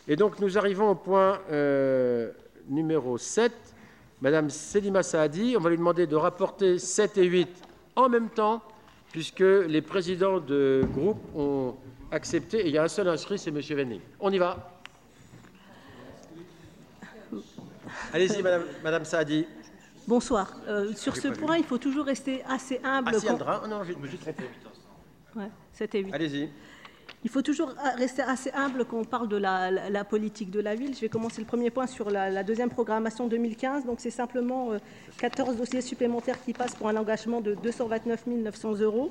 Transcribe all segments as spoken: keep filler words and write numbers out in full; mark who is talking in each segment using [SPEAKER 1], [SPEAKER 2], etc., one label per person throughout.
[SPEAKER 1] Et donc, nous arrivons au point euh, numéro sept. Madame Selima Saadi, on va lui demander de rapporter sept et huit en même temps, puisque les présidents de groupe ont accepté. Et il y a un seul inscrit, c'est M. Venning. On y va. Allez-y, Madame, Madame Saadi.
[SPEAKER 2] Bonsoir. Euh, sur ce point, vu. il faut toujours rester assez humble.
[SPEAKER 1] Ah, si, quand... oh, non, je me suis trompé.
[SPEAKER 2] Ouais, sept et huit.
[SPEAKER 1] Allez-y.
[SPEAKER 2] Il faut toujours rester assez humble quand on parle de la, la, la politique de la ville. Je vais commencer le premier point sur la, la deuxième programmation deux mille quinze. Donc, c'est simplement euh, quatorze dossiers supplémentaires qui passent pour un engagement de deux cent vingt-neuf mille neuf cents euros.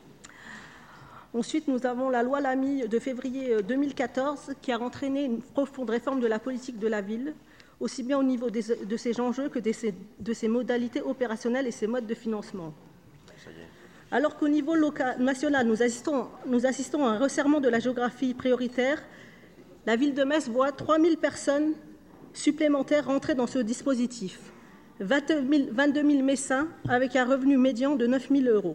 [SPEAKER 2] Ensuite, nous avons la loi Lamy de février deux mille quatorze qui a entraîné une profonde réforme de la politique de la ville, aussi bien au niveau des, de ses enjeux que de ses, de ses modalités opérationnelles et ses modes de financement. Alors qu'au niveau local, national, nous assistons, nous assistons à un resserrement de la géographie prioritaire, la ville de Metz voit trois mille personnes supplémentaires rentrer dans ce dispositif, vingt-deux mille Messins avec un revenu médian de neuf mille euros.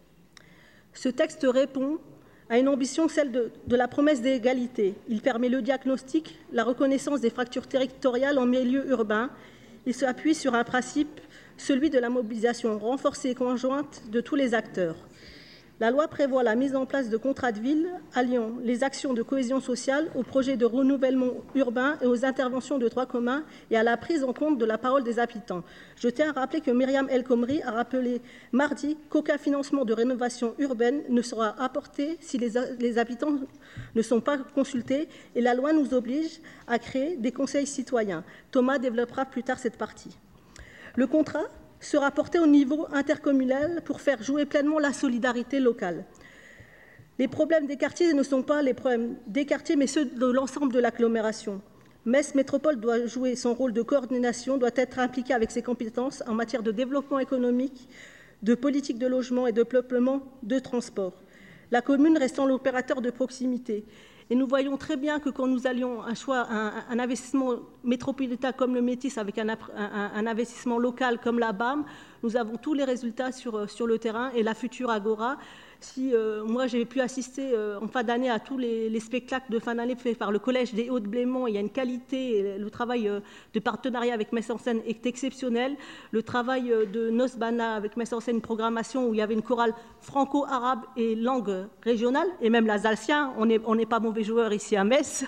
[SPEAKER 2] Ce texte répond à une ambition, celle de, de la promesse d'égalité. Il permet le diagnostic, la reconnaissance des fractures territoriales en milieu urbain. Il s'appuie sur un principe, celui de la mobilisation renforcée et conjointe de tous les acteurs. La loi prévoit la mise en place de contrats de ville alliant les actions de cohésion sociale aux projets de renouvellement urbain et aux interventions de droit commun et à la prise en compte de la parole des habitants. Je tiens à rappeler que Myriam El Khomri a rappelé mardi qu'aucun financement de rénovation urbaine ne sera apporté si les, les habitants ne sont pas consultés et la loi nous oblige à créer des conseils citoyens. Thomas développera plus tard cette partie. Le contrat sera porté au niveau intercommunal pour faire jouer pleinement la solidarité locale. Les problèmes des quartiers ne sont pas les problèmes des quartiers, mais ceux de l'ensemble de l'agglomération. Metz Métropole doit jouer son rôle de coordination, doit être impliquée avec ses compétences en matière de développement économique, de politique de logement et de peuplement de transport. La commune restant l'opérateur de proximité. Et nous voyons très bien que quand nous allions un choix, un, un investissement métropolitain comme le Métis avec un, un, un investissement local comme la B A M, nous avons tous les résultats sur, sur le terrain et la future Agora. Si euh, moi j'ai pu assister euh, en fin d'année à tous les, les spectacles de fin d'année faits par le Collège des Hauts-de-Blémont, il y a une qualité, le travail euh, de partenariat avec Metz en Scène est exceptionnel. Le travail euh, de Nosbana avec Metz en Scène, une programmation où il y avait une chorale franco-arabe et langue régionale, et même l'alsacien, on n'est on n'est pas mauvais joueurs ici à Metz.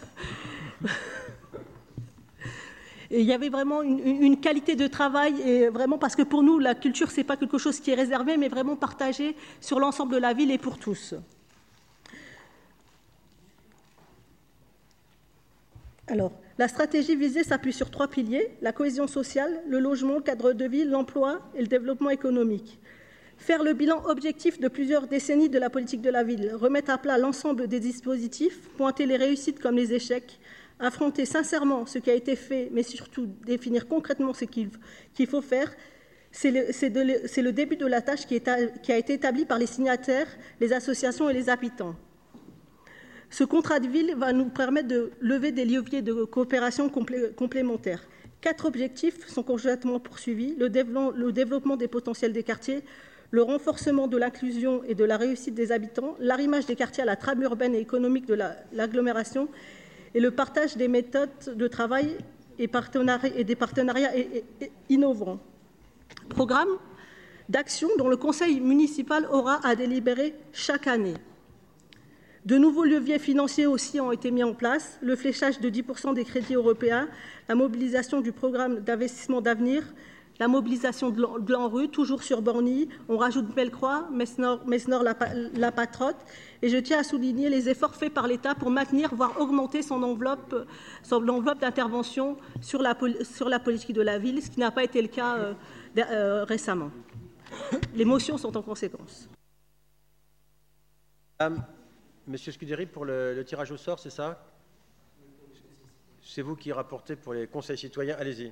[SPEAKER 2] Et il y avait vraiment une, une qualité de travail, et vraiment parce que pour nous, la culture, ce n'est pas quelque chose qui est réservé, mais vraiment partagé sur l'ensemble de la ville et pour tous. Alors, la stratégie visée s'appuie sur trois piliers, la cohésion sociale, le logement, le cadre de vie, l'emploi et le développement économique. Faire le bilan objectif de plusieurs décennies de la politique de la ville, remettre à plat l'ensemble des dispositifs, pointer les réussites comme les échecs, affronter sincèrement ce qui a été fait, mais surtout définir concrètement ce qu'il qu'il faut faire, c'est le, c'est de, c'est le début de la tâche qui, est, qui a été établie par les signataires, les associations et les habitants. Ce contrat de ville va nous permettre de lever des leviers de coopération complé, complémentaires. Quatre objectifs sont conjointement poursuivis, le développement, le développement des potentiels des quartiers, le renforcement de l'inclusion et de la réussite des habitants, l'arrimage des quartiers à la trame urbaine et économique de la, l'agglomération, et le partage des méthodes de travail et, et des partenariats innovants. Programme d'action dont le conseil municipal aura à délibérer chaque année. De nouveaux leviers financiers aussi ont été mis en place, le fléchage de dix pour cent des crédits européens, la mobilisation du programme d'investissement d'avenir, la mobilisation de l'ANRU, toujours sur Borny, on rajoute Bellecroix, Metz-Nord, Metz-Nord la, la Patrotte, et je tiens à souligner les efforts faits par l'État pour maintenir, voire augmenter son enveloppe, son enveloppe d'intervention sur la, sur la politique de la ville, ce qui n'a pas été le cas euh, euh, récemment. Les motions sont en conséquence.
[SPEAKER 1] Um, Monsieur Scuderi, pour le, le tirage au sort, c'est ça? C'est vous qui rapportez pour les conseils citoyens, allez-y.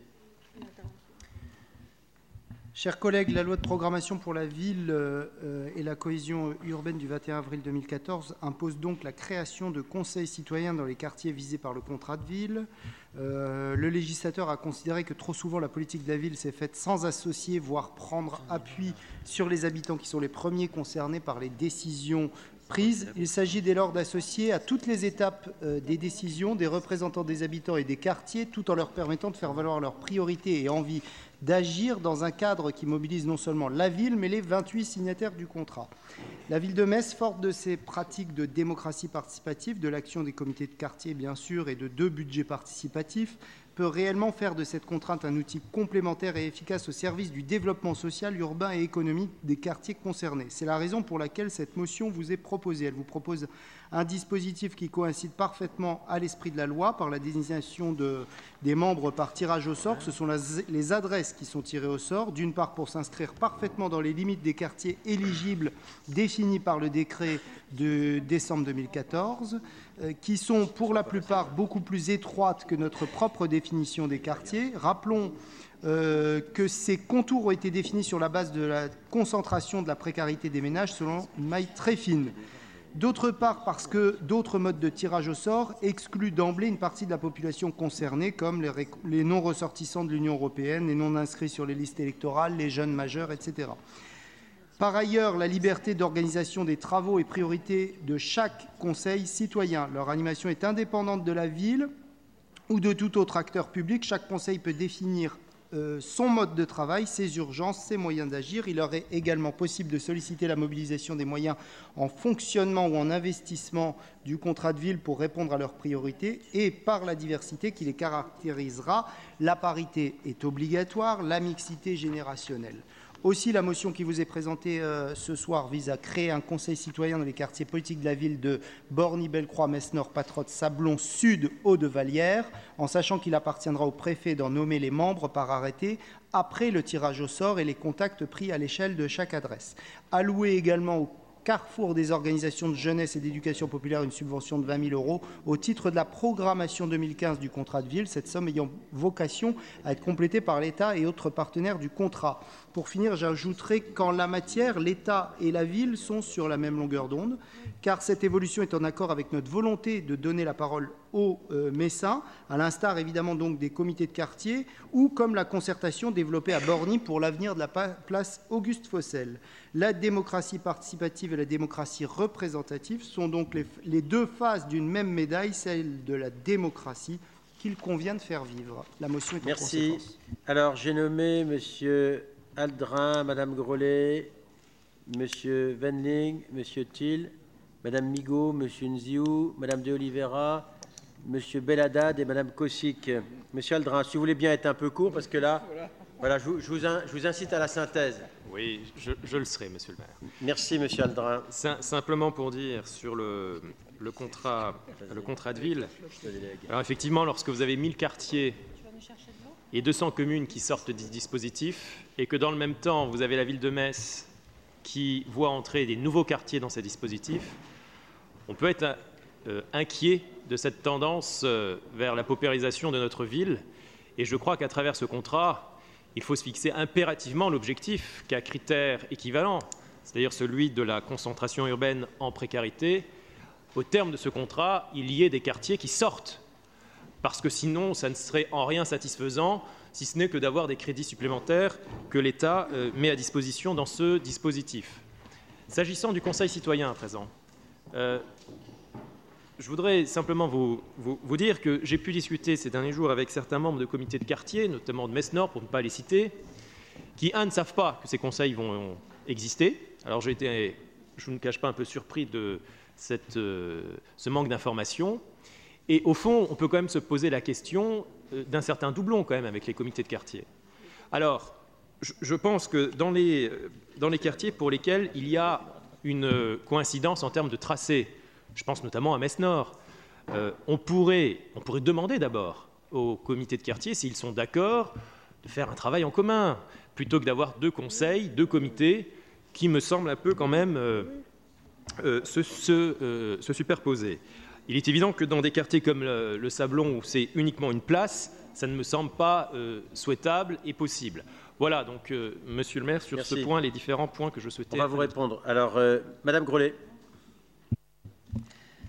[SPEAKER 3] Chers collègues, la loi de programmation pour la ville euh, et la cohésion urbaine du vingt et un avril deux mille quatorze impose donc la création de conseils citoyens dans les quartiers visés par le contrat de ville. Euh, le législateur a considéré que trop souvent la politique de la ville s'est faite sans associer, voire prendre appui sur les habitants qui sont les premiers concernés par les décisions prises. Il s'agit dès lors d'associer à toutes les étapes euh, des décisions des représentants des habitants et des quartiers, tout en leur permettant de faire valoir leurs priorités et envie d'agir dans un cadre qui mobilise non seulement la ville, mais les vingt-huit signataires du contrat. La ville de Metz, forte de ses pratiques de démocratie participative, de l'action des comités de quartier, bien sûr, et de deux budgets participatifs, peut réellement faire de cette contrainte un outil complémentaire et efficace au service du développement social, urbain et économique des quartiers concernés. C'est la raison pour laquelle cette motion vous est proposée. Elle vous propose un dispositif qui coïncide parfaitement à l'esprit de la loi par la désignation de, des membres par tirage au sort. Ce sont la, les adresses qui sont tirées au sort, d'une part pour s'inscrire parfaitement dans les limites des quartiers éligibles définis par le décret de décembre deux mille quatorze, euh, qui sont pour la plupart beaucoup plus étroites que notre propre définition des quartiers. Rappelons euh, que ces contours ont été définis sur la base de la concentration de la précarité des ménages selon une maille très fine. D'autre part, parce que d'autres modes de tirage au sort excluent d'emblée une partie de la population concernée, comme les, les non-ressortissants de l'Union européenne, les non-inscrits sur les listes électorales, les jeunes majeurs, et cetera. Par ailleurs, la liberté d'organisation des travaux est priorité de chaque conseil citoyen. Leur animation est indépendante de la ville ou de tout autre acteur public. Chaque conseil peut définir Euh, son mode de travail, ses urgences, ses moyens d'agir. Il leur est également possible de solliciter la mobilisation des moyens en fonctionnement ou en investissement du contrat de ville pour répondre à leurs priorités et par la diversité qui les caractérisera. La parité est obligatoire, la mixité générationnelle. Aussi, la motion qui vous est présentée euh, ce soir vise à créer un conseil citoyen dans les quartiers politiques de la ville de Borny, Bellecroix, Metz-Nord, Patrotte, Sablon, Sud, Hauts-de-Vallière, en sachant qu'il appartiendra au préfet d'en nommer les membres par arrêté après le tirage au sort et les contacts pris à l'échelle de chaque adresse. Allouer également au Carrefour des organisations de jeunesse et d'éducation populaire une subvention de vingt mille euros au titre de la programmation deux mille quinze du contrat de ville, cette somme ayant vocation à être complétée par l'État et autres partenaires du contrat. Pour finir, j'ajouterai qu'en la matière, l'État et la ville sont sur la même longueur d'onde, car cette évolution est en accord avec notre volonté de donner la parole aux euh, Messins, à l'instar évidemment donc des comités de quartier, ou comme la concertation développée à Borny pour l'avenir de la place Auguste Fossel. La démocratie participative et la démocratie représentative sont donc les, les deux faces d'une même médaille, celle de la démocratie qu'il convient de faire vivre. La motion est en
[SPEAKER 1] Merci.
[SPEAKER 3] conséquence.
[SPEAKER 1] Alors, j'ai nommé M. Aldrin, Mme Grollet, M. Wendling, M. Thiel, Mme Migaud, M. Nziou, Mme de Oliveira, M. Belhaddad et Mme Kosic. M. Aldrin, si vous voulez bien être un peu court, parce que là, voilà, je, vous, je, vous, je vous incite à la synthèse.
[SPEAKER 4] Oui, je, je le serai, Monsieur le maire.
[SPEAKER 1] Merci, M. Aldrin.
[SPEAKER 4] Sim- simplement pour dire sur le, le, contrat, le contrat de ville. Alors effectivement, lorsque vous avez mille quartiers et deux cents communes qui sortent du dispositif, et que dans le même temps, vous avez la ville de Metz qui voit entrer des nouveaux quartiers dans ces dispositifs, on peut être euh, inquiet de cette tendance euh, vers la paupérisation de notre ville. Et je crois qu'à travers ce contrat, il faut se fixer impérativement l'objectif qu'à critère équivalent, c'est-à-dire celui de la concentration urbaine en précarité. Au terme de ce contrat, il y ait des quartiers qui sortent, parce que sinon, ça ne serait en rien satisfaisant, si ce n'est que d'avoir des crédits supplémentaires que l'État euh, met à disposition dans ce dispositif. S'agissant du Conseil citoyen à présent, euh, je voudrais simplement vous, vous, vous dire que j'ai pu discuter ces derniers jours avec certains membres de comités de quartier, notamment de Metz-Nord, pour ne pas les citer, qui, un, ne savent pas que ces conseils vont exister. Alors j'ai été, je ne cache pas, un peu surpris de cette, euh, ce manque d'information. Et au fond, on peut quand même se poser la question euh, d'un certain doublon quand même avec les comités de quartier. Alors, je, je pense que dans les, dans les quartiers pour lesquels il y a une coïncidence en termes de tracé, je pense notamment à Metz-Nord, euh, on, pourrait, on pourrait demander d'abord aux comités de quartier s'ils sont d'accord de faire un travail en commun, plutôt que d'avoir deux conseils, deux comités, qui me semblent un peu quand même euh, euh, se, se, euh, se superposer. Il est évident que dans des quartiers comme le, le Sablon, où c'est uniquement une place, ça ne me semble pas euh, souhaitable et possible. Voilà, donc, euh, Monsieur le maire, sur
[SPEAKER 1] Merci.
[SPEAKER 4] ce point, les différents points que je souhaitais...
[SPEAKER 1] On va vous répondre. Alors, euh, Madame Grollet.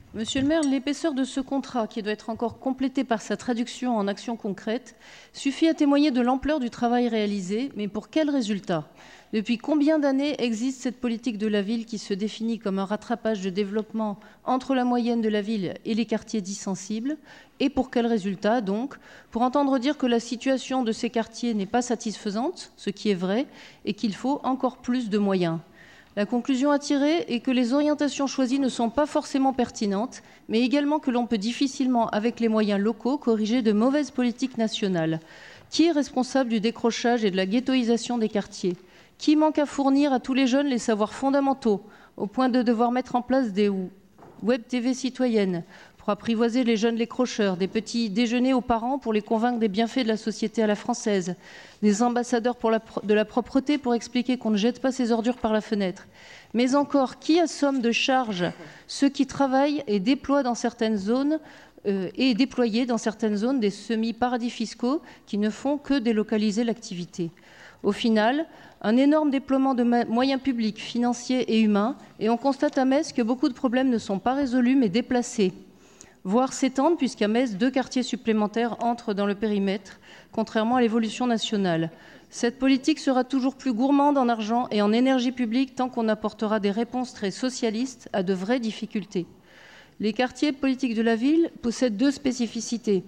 [SPEAKER 5] Monsieur le maire, l'épaisseur de ce contrat, qui doit être encore complété par sa traduction en actions concrètes, suffit à témoigner de l'ampleur du travail réalisé, mais pour quel résultat? Depuis combien d'années existe cette politique de la ville qui se définit comme un rattrapage de développement entre la moyenne de la ville et les quartiers dits sensibles? Et pour quel résultat, donc? Pour entendre dire que la situation de ces quartiers n'est pas satisfaisante, ce qui est vrai, et qu'il faut encore plus de moyens. La conclusion à tirer est que les orientations choisies ne sont pas forcément pertinentes, mais également que l'on peut difficilement, avec les moyens locaux, corriger de mauvaises politiques nationales. Qui est responsable du décrochage et de la ghettoisation des quartiers? Qui manque à fournir à tous les jeunes les savoirs fondamentaux, au point de devoir mettre en place des web T V citoyennes pour apprivoiser les jeunes décrocheurs, des petits déjeuners aux parents pour les convaincre des bienfaits de la société à la française, des ambassadeurs pour la, de la propreté pour expliquer qu'on ne jette pas ses ordures par la fenêtre. Mais encore, qui assomme de charges ceux qui travaillent et déploient dans certaines zones euh, et déployer dans certaines zones des semi-paradis fiscaux qui ne font que délocaliser l'activité? Au final, un énorme déploiement de moyens publics, financiers et humains, et on constate à Metz que beaucoup de problèmes ne sont pas résolus mais déplacés, voire s'étendent, puisqu'à Metz, deux quartiers supplémentaires entrent dans le périmètre, contrairement à l'évolution nationale. Cette politique sera toujours plus gourmande en argent et en énergie publique tant qu'on apportera des réponses très socialistes à de vraies difficultés. Les quartiers politiques de la ville possèdent deux spécificités.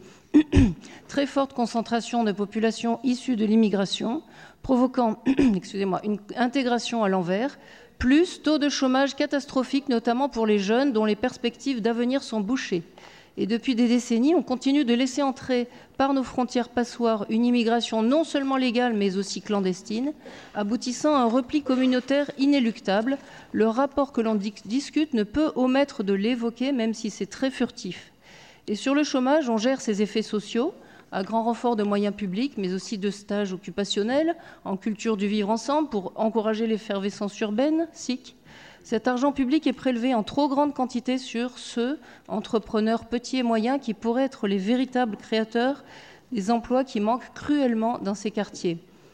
[SPEAKER 5] Très forte concentration de populations issues de l'immigration, provoquant excusez-moi, une intégration à l'envers, plus taux de chômage catastrophique, notamment pour les jeunes dont les perspectives d'avenir sont bouchées. Et depuis des décennies, on continue de laisser entrer par nos frontières passoires une immigration non seulement légale, mais aussi clandestine, aboutissant à un repli communautaire inéluctable. Le rapport que l'on discute ne peut omettre de l'évoquer, même si c'est très furtif. Et sur le chômage, on gère ses effets sociaux, à grand renfort de moyens publics, mais aussi de stages occupationnels, en culture du vivre ensemble, pour encourager l'effervescence urbaine, S I C. Cet argent public est prélevé en trop grande quantité sur ceux, entrepreneurs petits et moyens, qui pourraient être les véritables créateurs des emplois qui manquent cruellement dans ces quartiers.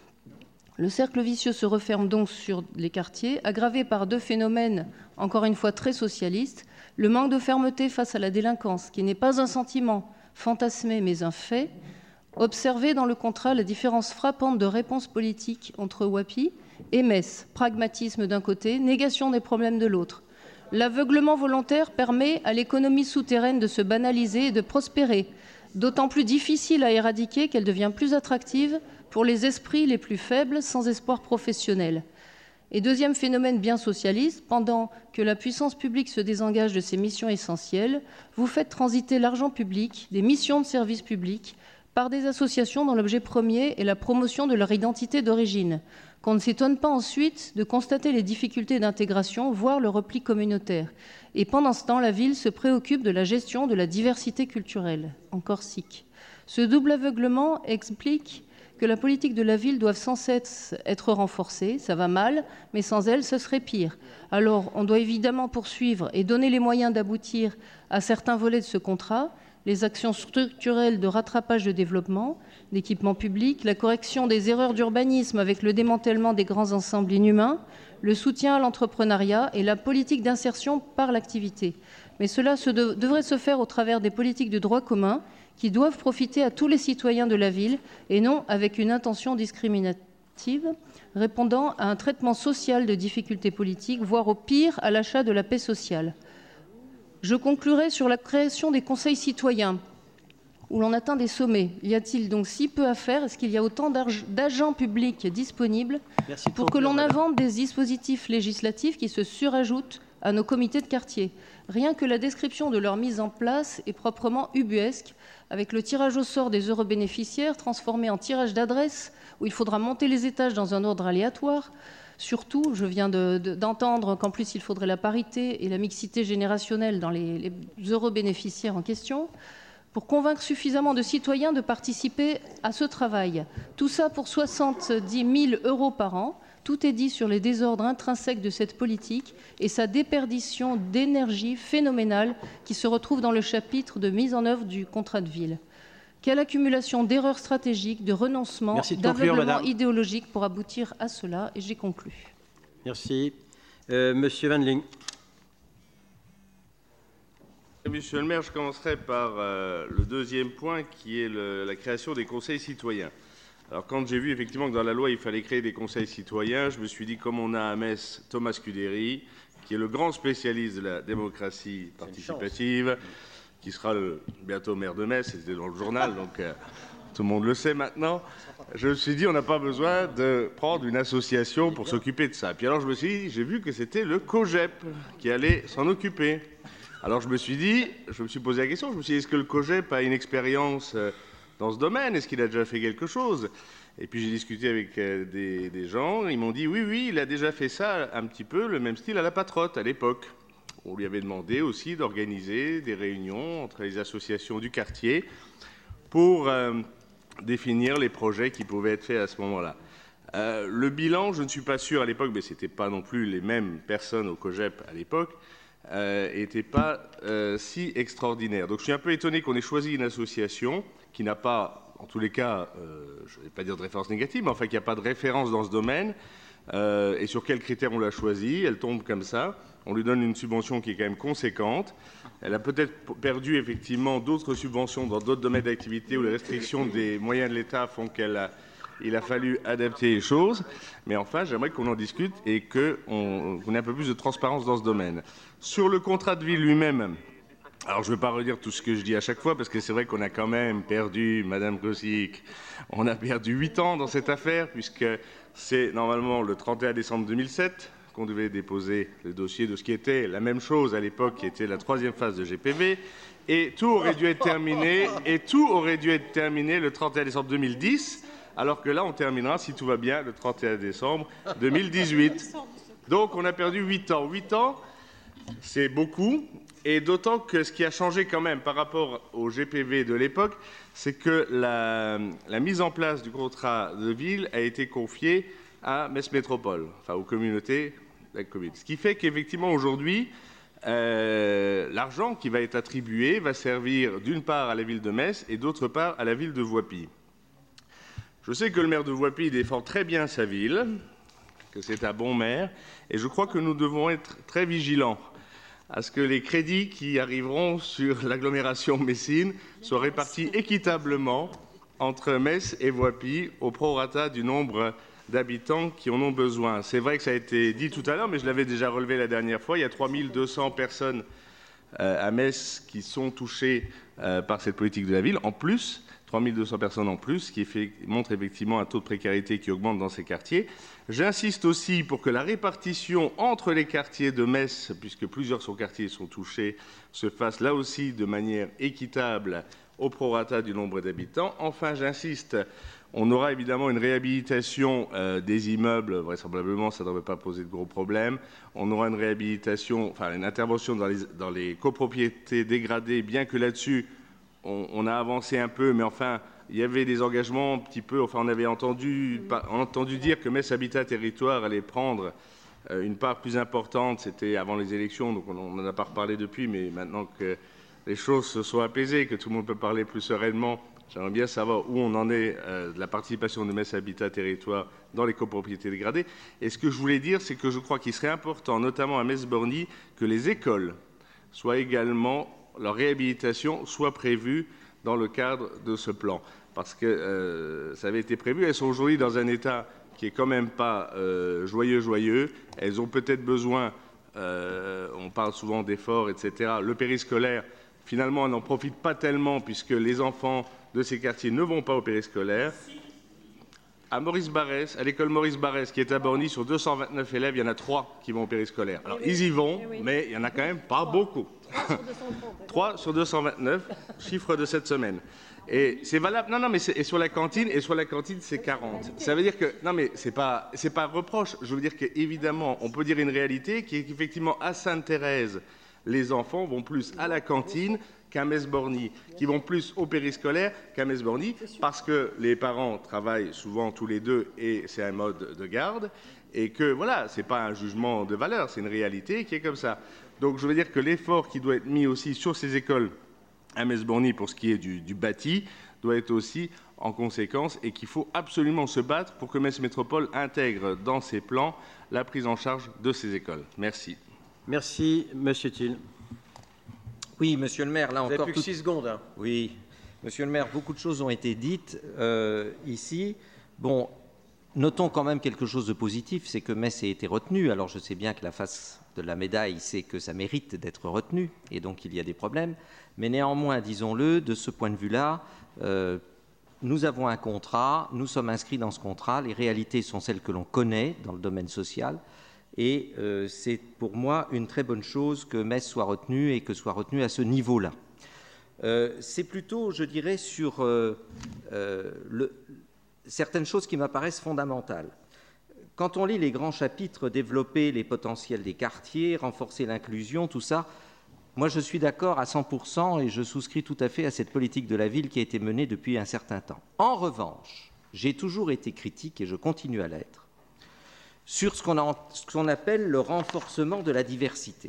[SPEAKER 5] Le cercle vicieux se referme donc sur les quartiers, aggravé par deux phénomènes, encore une fois très socialistes. Le manque de fermeté face à la délinquance, qui n'est pas un sentiment fantasmé, mais un fait. Observer dans le contrat la différence frappante de réponse politique entre WAPI et Metz. Pragmatisme d'un côté, négation des problèmes de l'autre. L'aveuglement volontaire permet à l'économie souterraine de se banaliser et de prospérer, d'autant plus difficile à éradiquer qu'elle devient plus attractive pour les esprits les plus faibles sans espoir professionnel. Et deuxième phénomène bien socialiste, pendant que la puissance publique se désengage de ses missions essentielles, vous faites transiter l'argent public, des missions de service public, par des associations dont l'objet premier est la promotion de leur identité d'origine, qu'on ne s'étonne pas ensuite de constater les difficultés d'intégration, voire le repli communautaire. Et pendant ce temps, la ville se préoccupe de la gestion de la diversité culturelle, encore S I C. Ce double aveuglement explique que la politique de la ville doit sans cesse être renforcée. Ça va mal, mais sans elle, ce serait pire. Alors, on doit évidemment poursuivre et donner les moyens d'aboutir à certains volets de ce contrat, les actions structurelles de rattrapage de développement, d'équipement public, la correction des erreurs d'urbanisme avec le démantèlement des grands ensembles inhumains, le soutien à l'entrepreneuriat et la politique d'insertion par l'activité. Mais cela se de- devrait se faire au travers des politiques de droit commun qui doivent profiter à tous les citoyens de la ville et non avec une intention discriminative répondant à un traitement social de difficultés politiques, voire au pire à l'achat de la paix sociale. Je conclurai sur la création des conseils citoyens où l'on atteint des sommets. Y a-t-il donc si peu à faire? Est-ce qu'il y a autant d'agents publics disponibles Merci pour que l'on invente des dispositifs législatifs qui se surajoutent à nos comités de quartier? Rien que la description de leur mise en place est proprement ubuesque, avec le tirage au sort des heureux bénéficiaires transformé en tirage d'adresse, où il faudra monter les étages dans un ordre aléatoire. Surtout, je viens de, de, d'entendre qu'en plus il faudrait la parité et la mixité générationnelle dans les, les heureux bénéficiaires en question, pour convaincre suffisamment de citoyens de participer à ce travail. Tout ça pour soixante-dix mille euros par an. Tout est dit sur les désordres intrinsèques de cette politique et sa déperdition d'énergie phénoménale qui se retrouve dans le chapitre de mise en œuvre du contrat de ville. Quelle accumulation d'erreurs stratégiques, de renoncements, d'aveuglement idéologique pour aboutir à cela. Et j'ai conclu.
[SPEAKER 1] Merci. Euh, Monsieur Van Ling.
[SPEAKER 6] Monsieur le maire, je commencerai par euh, le deuxième point qui est le, la création des conseils citoyens. Alors quand j'ai vu effectivement que dans la loi il fallait créer des conseils citoyens, je me suis dit comme on a à Metz Thomas Scudéry, qui est le grand spécialiste de la démocratie participative, qui sera le, bientôt maire de Metz, c'était dans le journal, donc euh, tout le monde le sait maintenant. Je me suis dit on n'a pas besoin de prendre une association pour s'occuper de ça. Puis alors je me suis dit, j'ai vu que c'était le COGEP qui allait s'en occuper. Alors je me suis dit, je me suis posé la question, je me suis dit, est-ce que le COGEP a une expérience dans ce domaine? Est-ce qu'il a déjà fait quelque chose? Et puis j'ai discuté avec des, des gens, ils m'ont dit, oui, oui, il a déjà fait ça un petit peu, le même style à la Patrotte à l'époque. On lui avait demandé aussi d'organiser des réunions entre les associations du quartier pour euh, définir les projets qui pouvaient être faits à ce moment-là. Euh, le bilan, je ne suis pas sûr à l'époque, mais ce n'était pas non plus les mêmes personnes au COGEP à l'époque, n'était euh, pas euh, si extraordinaire. Donc je suis un peu étonné qu'on ait choisi une association qui n'a pas, en tous les cas, euh, je ne vais pas dire de référence négative, mais enfin qui n'a pas de référence dans ce domaine. Euh, et sur quels critères on l'a choisie? Elle tombe comme ça. On lui donne une subvention qui est quand même conséquente. Elle a peut-être perdu effectivement d'autres subventions dans d'autres domaines d'activité où les restrictions des moyens de l'État font qu'elle a il a fallu adapter les choses, mais enfin, j'aimerais qu'on en discute et qu'on ait un peu plus de transparence dans ce domaine. Sur le contrat de ville lui-même, alors je ne vais pas redire tout ce que je dis à chaque fois, parce que c'est vrai qu'on a quand même perdu, Madame Kosic, on a perdu huit ans dans cette affaire, puisque c'est normalement le trente et un décembre deux mille sept qu'on devait déposer le dossier de ce qui était la même chose à l'époque, qui était la troisième phase de G P V, et tout aurait dû être terminé, et tout aurait dû être terminé le trente et un décembre deux mille dix, alors que là, on terminera, si tout va bien, le trente et un décembre deux mille dix-huit. Donc, on a perdu huit ans. huit ans, c'est beaucoup, et d'autant que ce qui a changé quand même par rapport au G P V de l'époque, c'est que la, la mise en place du contrat de ville a été confiée à Metz Métropole, enfin aux communautés de la commune. Ce qui fait qu'effectivement, aujourd'hui, euh, l'argent qui va être attribué va servir d'une part à la ville de Metz et d'autre part à la ville de Voipy. Je sais que le maire de Voipy défend très bien sa ville, que c'est un bon maire, et je crois que nous devons être très vigilants à ce que les crédits qui arriveront sur l'agglomération messine soient répartis équitablement entre Metz et Voipy au prorata du nombre d'habitants qui en ont besoin. C'est vrai que ça a été dit tout à l'heure, mais je l'avais déjà relevé la dernière fois, il y a trois mille deux cents personnes euh, à Metz qui sont touchées euh, par cette politique de la ville, en plus trois mille deux cents personnes en plus, ce qui fait, montre effectivement un taux de précarité qui augmente dans ces quartiers. J'insiste aussi pour que la répartition entre les quartiers de Metz, puisque plusieurs sous-quartiers sont touchés, se fasse là aussi de manière équitable au prorata du nombre d'habitants. Enfin, j'insiste, on aura évidemment une réhabilitation euh, des immeubles, vraisemblablement ça ne devrait pas poser de gros problèmes. On aura une réhabilitation, enfin une intervention dans les, dans les copropriétés dégradées, bien que là-dessus, on a avancé un peu, mais enfin, il y avait des engagements un petit peu, enfin, on avait entendu, on a entendu dire que Metz Habitat Territoire allait prendre une part plus importante, c'était avant les élections, donc on n'en a pas reparlé depuis, mais maintenant que les choses se sont apaisées, que tout le monde peut parler plus sereinement, j'aimerais bien savoir où on en est euh, de la participation de Metz Habitat Territoire dans les copropriétés dégradées. Et ce que je voulais dire, c'est que je crois qu'il serait important, notamment à Metz-Borny, que les écoles soient également leur réhabilitation soit prévue dans le cadre de ce plan. Parce que euh, ça avait été prévu. Elles sont aujourd'hui dans un état qui est quand même pas euh, joyeux, joyeux. Elles ont peut-être besoin, euh, on parle souvent d'efforts, et cetera. Le périscolaire, finalement, on n'en profite pas tellement puisque les enfants de ces quartiers ne vont pas au périscolaire. À Maurice Barrès, à l'école Maurice Barrès, qui est à Borny, sur deux cent vingt-neuf élèves, il y en a trois qui vont au périscolaire. Alors, ils y vont, mais il n'y en a quand même pas beaucoup. trois sur deux cent vingt-neuf, chiffre de cette semaine. Et c'est valable. Non, non, mais et sur la cantine, et sur la cantine, c'est quarante. Ça veut dire que, non, mais c'est pas, c'est pas un reproche. Je veux dire qu'évidemment, on peut dire une réalité qui est qu'effectivement, à Sainte-Thérèse, les enfants vont plus à la cantine qu'à Metz-Borny, qui vont plus au périscolaire qu'à Metz-Borny, parce que les parents travaillent souvent tous les deux et c'est un mode de garde, et que voilà, c'est pas un jugement de valeur, c'est une réalité qui est comme ça. Donc je veux dire que l'effort qui doit être mis aussi sur ces écoles à Metz-Borny pour ce qui est du, du bâti doit être aussi en conséquence et qu'il faut absolument se battre pour que Metz Métropole intègre dans ses plans la prise en charge de ces écoles. Merci.
[SPEAKER 1] Merci, Monsieur Thiel.
[SPEAKER 7] Oui, monsieur le maire, là
[SPEAKER 1] Vous
[SPEAKER 7] encore...
[SPEAKER 1] avez plus que six secondes. Hein.
[SPEAKER 7] Oui, monsieur le maire, beaucoup de choses ont été dites euh, ici. Bon, notons quand même quelque chose de positif, c'est que Metz a été retenu. Alors je sais bien que la face de la médaille, c'est que ça mérite d'être retenu, et donc il y a des problèmes. Mais néanmoins, disons-le, de ce point de vue-là, euh, nous avons un contrat, nous sommes inscrits dans ce contrat, les réalités sont celles que l'on connaît dans le domaine social, et euh, c'est pour moi une très bonne chose que Metz soit retenu et que soit retenu à ce niveau-là. Euh, c'est plutôt, je dirais, sur euh, euh, le, certaines choses qui m'apparaissent fondamentales. Quand on lit les grands chapitres, développer les potentiels des quartiers, renforcer l'inclusion, tout ça, moi je suis d'accord à cent pour cent et je souscris tout à fait à cette politique de la ville qui a été menée depuis un certain temps. En revanche, j'ai toujours été critique, et je continue à l'être, sur ce qu'on, a, ce qu'on appelle le renforcement de la diversité.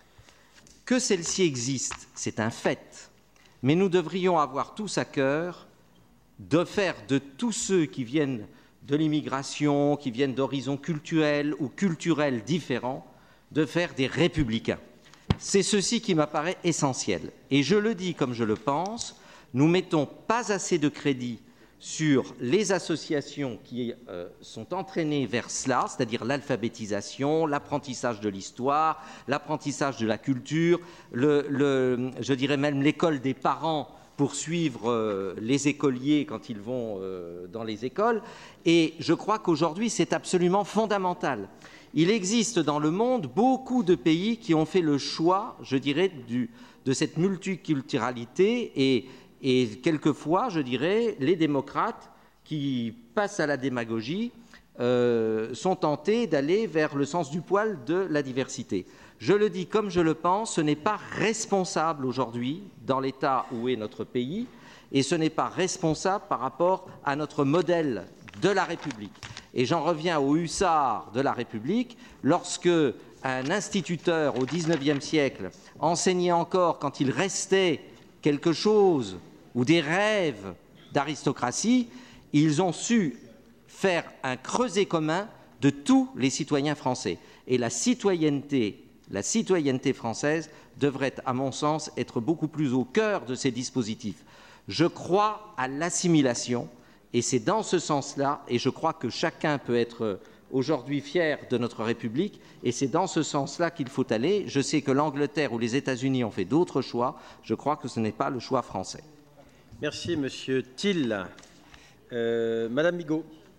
[SPEAKER 7] Que celle-ci existe, c'est un fait, mais nous devrions avoir tous à cœur de faire de tous ceux qui viennent de l'immigration, qui viennent d'horizons culturels ou culturels différents, de faire des républicains. C'est ceci qui m'apparaît essentiel. Et je le dis comme je le pense, nous ne mettons pas assez de crédit sur les associations qui euh, sont entraînées vers cela, c'est-à-dire l'alphabétisation, l'apprentissage de l'histoire, l'apprentissage de la culture, le, le, je dirais même l'école des parents pour suivre euh, les écoliers quand ils vont euh, dans les écoles. Et je crois qu'aujourd'hui, c'est absolument fondamental. Il existe dans le monde beaucoup de pays qui ont fait le choix, je dirais, du, de cette multiculturalité et, et quelquefois, je dirais, les démocrates qui passent à la démagogie euh, sont tentés d'aller vers le sens du poil de la diversité. Je le dis comme je le pense, ce n'est pas responsable aujourd'hui dans l'état où est notre pays et ce n'est pas responsable par rapport à notre modèle de la République. Et j'en reviens aux hussards de la République. Lorsque un instituteur au dix-neuvième siècle enseignait encore quand il restait quelque chose ou des rêves d'aristocratie, ils ont su faire un creuset commun de tous les citoyens français. Et la citoyenneté La citoyenneté française devrait, à mon sens, être beaucoup plus au cœur de ces dispositifs. Je crois à l'assimilation et c'est dans ce sens-là, et je crois que chacun peut être aujourd'hui fier de notre République, et c'est dans ce sens-là qu'il faut aller. Je sais que l'Angleterre ou les États-Unis ont fait d'autres choix. Je crois que ce n'est pas le choix français.
[SPEAKER 1] Merci, Monsieur Thill. Euh, Madame Migaud.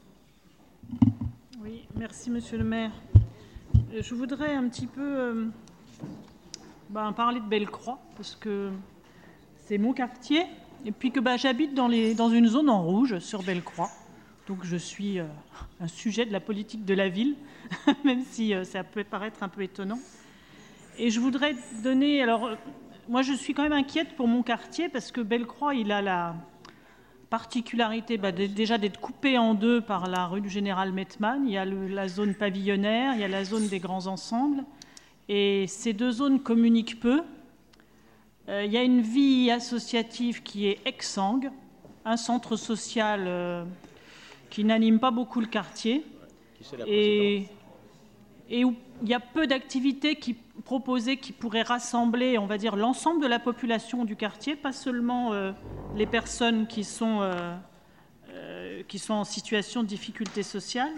[SPEAKER 8] Oui, merci, Monsieur le maire. Je voudrais un petit peu euh, ben, parler de Bellecroix, parce que c'est mon quartier, et puis que ben, j'habite dans, les, dans une zone en rouge sur Bellecroix. Donc je suis euh, un sujet de la politique de la ville, même si euh, ça peut paraître un peu étonnant. Et je voudrais donner... Alors, euh, moi, je suis quand même inquiète pour mon quartier, parce que Bellecroix, il a la particularité bah, déjà d'être coupé en deux par la rue du Général Mettmann. Il y a le, la zone pavillonnaire, il y a la zone des grands ensembles. Et ces deux zones communiquent peu. Euh, il y a une vie associative qui est exsangue, un centre social euh, qui n'anime pas beaucoup le quartier. Et, et où il y a peu d'activités qui, proposées qui pourraient rassembler, on va dire, l'ensemble de la population du quartier, pas seulement euh, les personnes qui sont, euh, euh, qui sont en situation de difficulté sociale.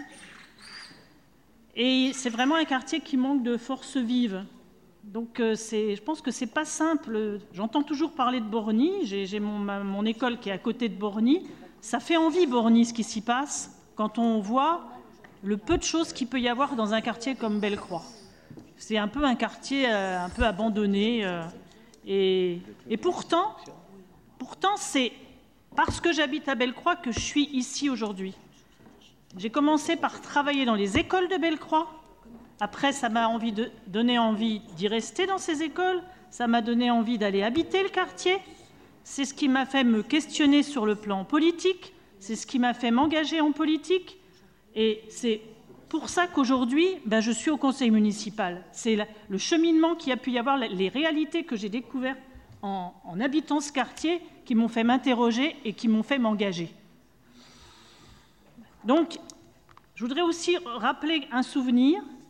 [SPEAKER 8] Et c'est vraiment un quartier qui manque de force vive. Donc euh, je pense que c'est pas simple. J'entends toujours parler de Borny, j'ai, j'ai mon, ma, mon école qui est à côté de Borny. Ça fait envie, Borny, ce qui s'y passe, quand on voit le peu de choses qu'il peut y avoir dans un quartier comme Bellecroix. C'est un peu un quartier euh, un peu abandonné. Euh, et, et pourtant, pourtant c'est parce que j'habite à Bellecroix que je suis ici aujourd'hui. J'ai commencé par travailler dans les écoles de Bellecroix. Après, ça m'a envie de, donné envie d'y rester dans ces écoles. Ça m'a donné envie d'aller habiter le quartier. C'est ce qui m'a fait me questionner sur le plan politique. C'est ce qui m'a fait m'engager en politique. Et c'est pour ça qu'aujourd'hui, ben, je suis au conseil municipal. C'est la, le cheminement qu'il y a pu y avoir, les réalités que j'ai découvertes en, en habitant ce quartier qui m'ont fait m'interroger et qui m'ont fait m'engager. Donc, je voudrais aussi rappeler un souvenir.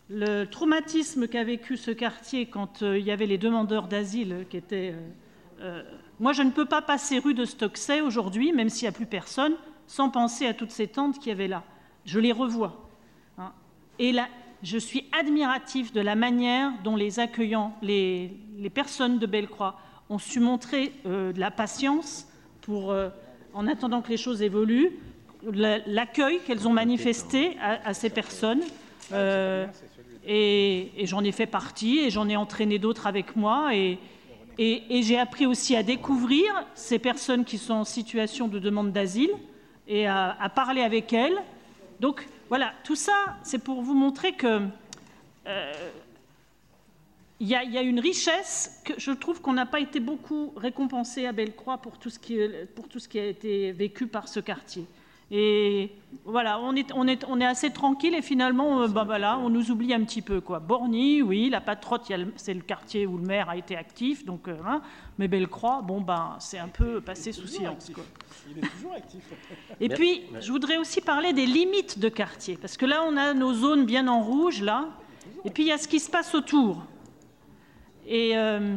[SPEAKER 8] le traumatisme qu'a vécu ce quartier quand euh, il y avait les demandeurs d'asile qui étaient... Euh, euh, moi, je ne peux pas passer rue de Stocksay aujourd'hui, même s'il n'y a plus personne, sans penser à toutes ces tentes qu'il y avait là. Je les revois. Hein. Et là, je suis admiratif de la manière dont les accueillants, les, les personnes de Bellecroix ont su montrer euh, de la patience pour, euh, en attendant que les choses évoluent, l'accueil qu'elles ont manifesté à, à ces personnes. Euh, et, et j'en ai fait partie et j'en ai entraîné d'autres avec moi. Et, et, et j'ai appris aussi à découvrir ces personnes qui sont en situation de demande d'asile et à, à parler avec elles. Donc voilà, tout ça, c'est pour vous montrer que euh, il y, y a une richesse que je trouve qu'on n'a pas été beaucoup récompensé à Bellecroix pour tout ce qui, pour tout ce qui a été vécu par ce quartier. Et voilà, on est, on est, on est assez tranquille et finalement, euh, ben voilà, on nous oublie un petit peu, quoi. Borny, oui, la Patrotte, c'est le quartier où le maire a été actif, donc, euh, hein, mais Bellecroix, bon, ben, c'est un peu passé sous silence, quoi.
[SPEAKER 9] Il est toujours actif.
[SPEAKER 8] Et puis, je voudrais aussi parler des limites de quartier, parce que là, on a nos zones bien en rouge, là, et puis il y a ce qui se passe autour. Et euh,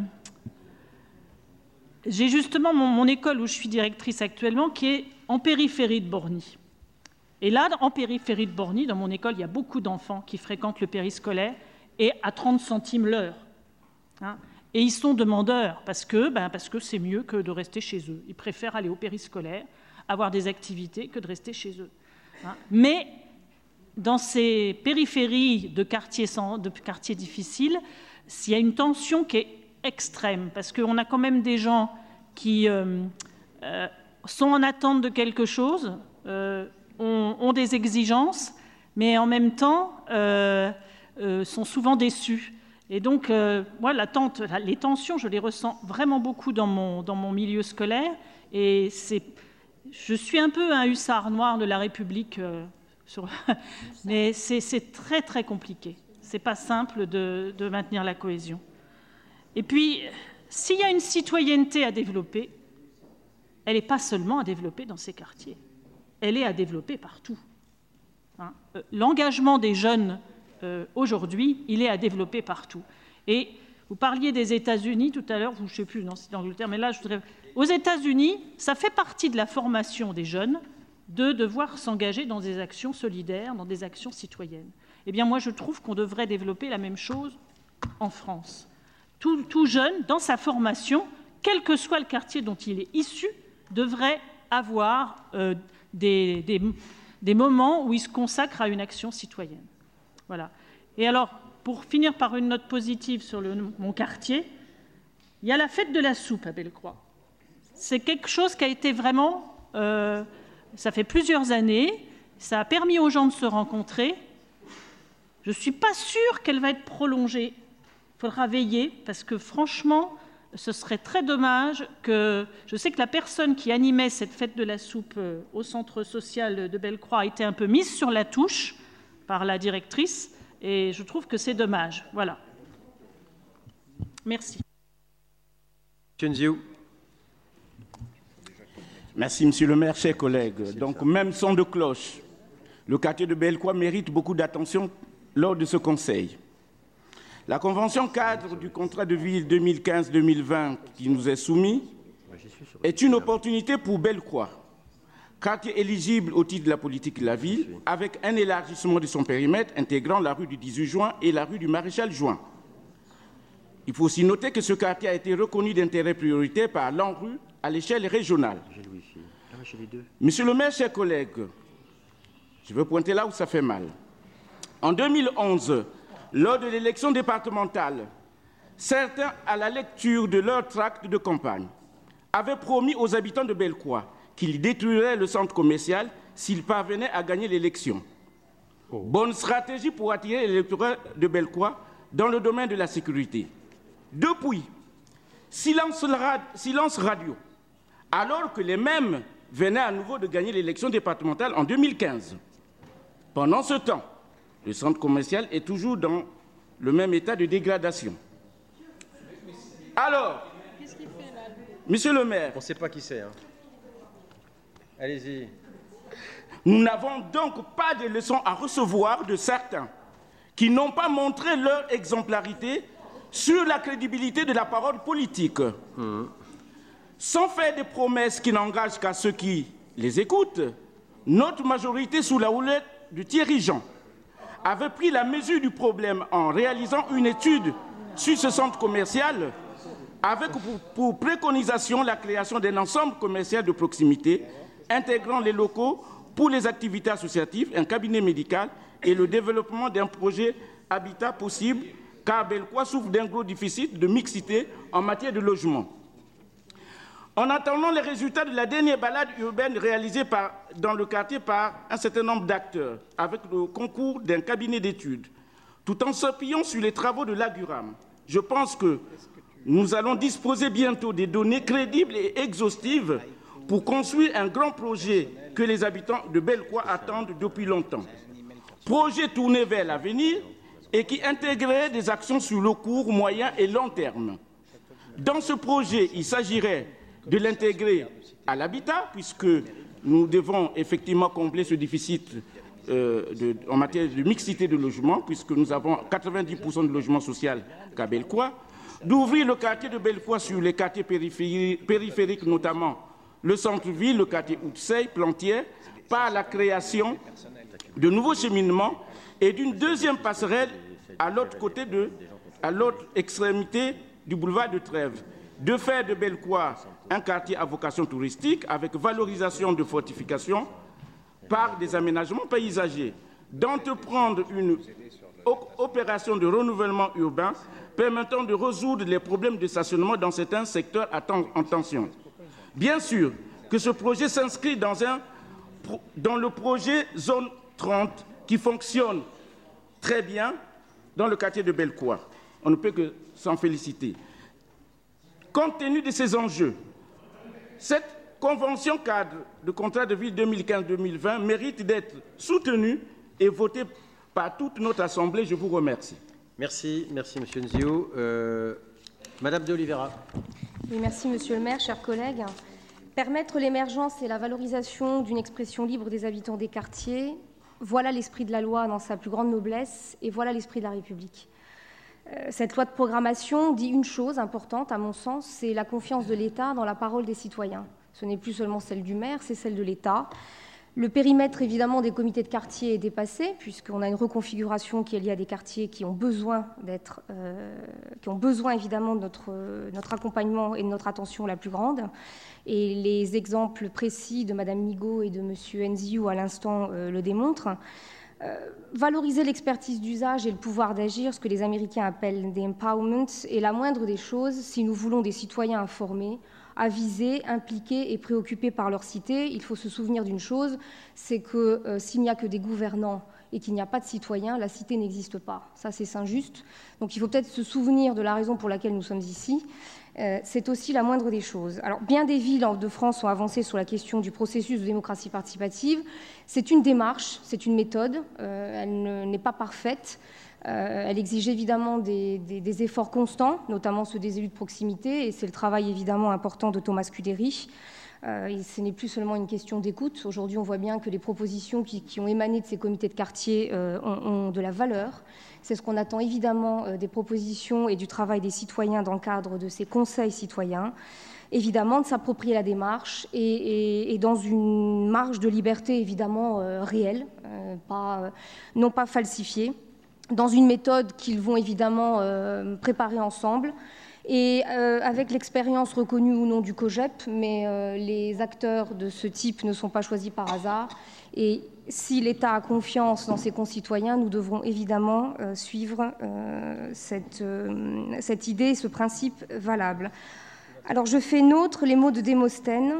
[SPEAKER 8] j'ai justement mon, mon école où je suis directrice actuellement, qui est en périphérie de Borny. Et là, en périphérie de Borny, dans mon école, il y a beaucoup d'enfants qui fréquentent le périscolaire et à trente centimes l'heure. Hein. Et ils sont demandeurs parce que, ben, parce que c'est mieux que de rester chez eux. Ils préfèrent aller au périscolaire, avoir des activités que de rester chez eux. Hein. Mais dans ces périphéries de quartiers, sans, de quartiers difficiles, il y a une tension qui est extrême parce qu'on a quand même des gens qui... Euh, euh, sont en attente de quelque chose, euh, ont, ont des exigences, mais en même temps euh, euh, sont souvent déçus. Et donc, euh, moi, l'attente, les tensions, je les ressens vraiment beaucoup dans mon, dans mon milieu scolaire. Et c'est, je suis un peu un hussard noir de la République, euh, sur, mais c'est très, très compliqué. C'est pas simple de, de maintenir la cohésion. Et puis, s'il y a une citoyenneté à développer, elle n'est pas seulement à développer dans ces quartiers, elle est à développer partout. Hein. Euh, L'engagement des jeunes euh, aujourd'hui, il est à développer partout. Et vous parliez des États-Unis tout à l'heure, je ne sais plus, non, c'est d'Angleterre, mais là, je voudrais... aux États-Unis, ça fait partie de la formation des jeunes de devoir s'engager dans des actions solidaires, dans des actions citoyennes. Eh bien, moi, je trouve qu'on devrait développer la même chose en France. Tout, tout jeune, dans sa formation, quel que soit le quartier dont il est issu, devrait avoir euh, des, des, des moments où il se consacre à une action citoyenne. Voilà. Et alors, pour finir par une note positive sur le, mon quartier, il y a la fête de la soupe à Bellecroix. C'est quelque chose qui a été vraiment... Euh, ça fait plusieurs années, ça a permis aux gens de se rencontrer. Je ne suis pas sûre qu'elle va être prolongée. Il faudra veiller, parce que franchement... ce serait très dommage que... Je sais que la personne qui animait cette fête de la soupe au centre social de Bellecroix a été un peu mise sur la touche par la directrice, et je trouve que c'est dommage. Voilà. Merci.
[SPEAKER 1] Monsieur Nziou.
[SPEAKER 10] Merci, Monsieur le maire, chers collègues. Donc, même son de cloche, le quartier de Bellecroix mérite beaucoup d'attention lors de ce conseil. La convention cadre du contrat de ville deux mille quinze deux mille vingt qui nous est soumis est une opportunité pour Bellecroix, quartier éligible au titre de la politique de la ville, avec un élargissement de son périmètre intégrant la rue du dix-huit juin et la rue du Maréchal Juin. Il faut aussi noter que ce quartier a été reconnu d'intérêt prioritaire par l'ANRU à l'échelle régionale. Monsieur le maire, chers collègues, je veux pointer là où ça fait mal. En deux mille onze, lors de l'élection départementale, certains, à la lecture de leur tract de campagne, avaient promis aux habitants de Bellecroix qu'ils détruiraient le centre commercial s'ils parvenaient à gagner l'élection. Oh. Bonne stratégie pour attirer l'électorat de Bellecroix dans le domaine de la sécurité. Depuis, silence, silence radio, alors que les mêmes venaient à nouveau de gagner l'élection départementale en deux mille quinze. Pendant ce temps, le centre commercial est toujours dans le même état de dégradation. Alors, monsieur le maire...
[SPEAKER 1] On ne sait pas qui c'est. Hein. Allez-y.
[SPEAKER 10] Nous n'avons donc pas de leçons à recevoir de certains qui n'ont pas montré leur exemplarité sur la crédibilité de la parole politique. Mmh. Sans faire des promesses qui n'engagent qu'à ceux qui les écoutent, notre majorité, sous la houlette de Thierry Jean, avait pris la mesure du problème en réalisant une étude sur ce centre commercial avec pour, pour préconisation la création d'un ensemble commercial de proximité intégrant les locaux pour les activités associatives, un cabinet médical et le développement d'un projet habitat possible, car Bellecoie souffre d'un gros déficit de mixité en matière de logement. En attendant les résultats de la dernière balade urbaine réalisée par, dans le quartier par un certain nombre d'acteurs, avec le concours d'un cabinet d'études, tout en s'appuyant sur les travaux de l'Aguram, je pense que nous allons disposer bientôt des données crédibles et exhaustives pour construire un grand projet que les habitants de Bellecoie attendent depuis longtemps. Projet tourné vers l'avenir et qui intégrerait des actions sur le court, moyen et long terme. Dans ce projet, il s'agirait de l'intégrer à l'habitat, puisque nous devons effectivement combler ce déficit euh, de, en matière de mixité de logement, puisque nous avons quatre-vingt-dix pour cent de logements sociaux qu'à Bellecoie, d'ouvrir le quartier de Bellecoie sur les quartiers périphériques, périphériques notamment le centre-ville, le quartier Outsey, Plantière, par la création de nouveaux cheminements et d'une deuxième passerelle à l'autre côté de, à l'autre extrémité du boulevard de Trèves, de faire de Bellecoie un quartier à vocation touristique avec valorisation de fortifications par des aménagements paysagers, d'entreprendre une opération de renouvellement urbain permettant de résoudre les problèmes de stationnement dans certains secteurs en tension. Bien sûr que ce projet s'inscrit dans, un, dans le projet Zone trente qui fonctionne très bien dans le quartier de Bellecoie. On ne peut que s'en féliciter. Compte tenu de ces enjeux, cette convention cadre de contrat de ville deux mille quinze deux mille vingt mérite d'être soutenue et votée par toute notre Assemblée. Je vous remercie.
[SPEAKER 1] Merci, merci Monsieur Nziou. Euh, Madame de Oliveira.
[SPEAKER 9] Oui, merci Monsieur le maire, chers collègues. Permettre l'émergence et la valorisation d'une expression libre des habitants des quartiers, voilà l'esprit de la loi dans sa plus grande noblesse et voilà l'esprit de la République. Cette loi de programmation dit une chose importante, à mon sens, c'est la confiance de l'État dans la parole des citoyens. Ce n'est plus seulement celle du maire, c'est celle de l'État. Le périmètre, évidemment, des comités de quartier est dépassé, puisqu'on a une reconfiguration qui est liée à des quartiers qui ont besoin d'être, euh, qui ont besoin, évidemment, de notre, euh, notre accompagnement et de notre attention la plus grande. Et les exemples précis de Madame Migaud et de Monsieur Nziou, à l'instant, euh, le démontrent. Euh, valoriser l'expertise d'usage et le pouvoir d'agir, ce que les Américains appellent des empowerment, est la moindre des choses si nous voulons des citoyens informés, avisés, impliqués et préoccupés par leur cité. Il faut se souvenir d'une chose, c'est que euh, s'il n'y a que des gouvernants et qu'il n'y a pas de citoyens, la cité n'existe pas. Ça, c'est injuste. Donc il faut peut-être se souvenir de la raison pour laquelle nous sommes ici. Euh, c'est aussi la moindre des choses. Alors, bien des villes de France ont avancé sur la question du processus de démocratie participative. C'est une démarche, c'est une méthode. Euh, elle n'est pas parfaite. Euh, elle exige évidemment des, des, des efforts constants, notamment ceux des élus de proximité, et c'est le travail évidemment important de Thomas Scuderi. Euh, et ce n'est plus seulement une question d'écoute. Aujourd'hui, on voit bien que les propositions qui, qui ont émané de ces comités de quartier euh, ont, ont de la valeur. C'est ce qu'on attend évidemment euh, des propositions et du travail des citoyens dans le cadre de ces conseils citoyens. Évidemment, de s'approprier la démarche et, et, et dans une marge de liberté évidemment euh, réelle, euh, pas, euh, non pas falsifiée, dans une méthode qu'ils vont évidemment euh, préparer ensemble. Et euh, avec l'expérience reconnue ou non du COGEP, mais euh, les acteurs de ce type ne sont pas choisis par hasard. Et si l'État a confiance dans ses concitoyens, nous devrons évidemment euh, suivre euh, cette, euh, cette idée, ce principe valable. Alors je fais nôtre les mots de Démosthène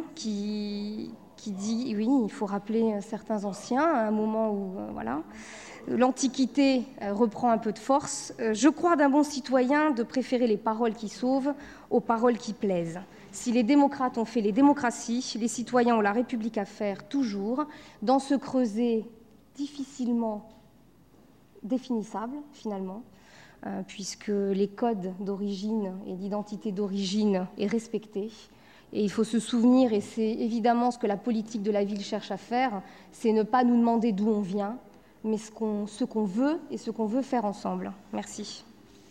[SPEAKER 9] qui, qui dit, oui, il faut rappeler certains anciens à un moment où, euh, voilà, l'Antiquité reprend un peu de force. Je crois d'un bon citoyen de préférer les paroles qui sauvent aux paroles qui plaisent. Si les démocrates ont fait les démocraties, les citoyens ont la République à faire toujours, dans ce creuset difficilement définissable, finalement, euh, puisque les codes d'origine et l'identité d'origine est respectée. Et il faut se souvenir, et c'est évidemment ce que la politique de la ville cherche à faire, c'est ne pas nous demander d'où on vient, mais ce qu'on ce qu'on veut et ce qu'on veut faire ensemble. Merci.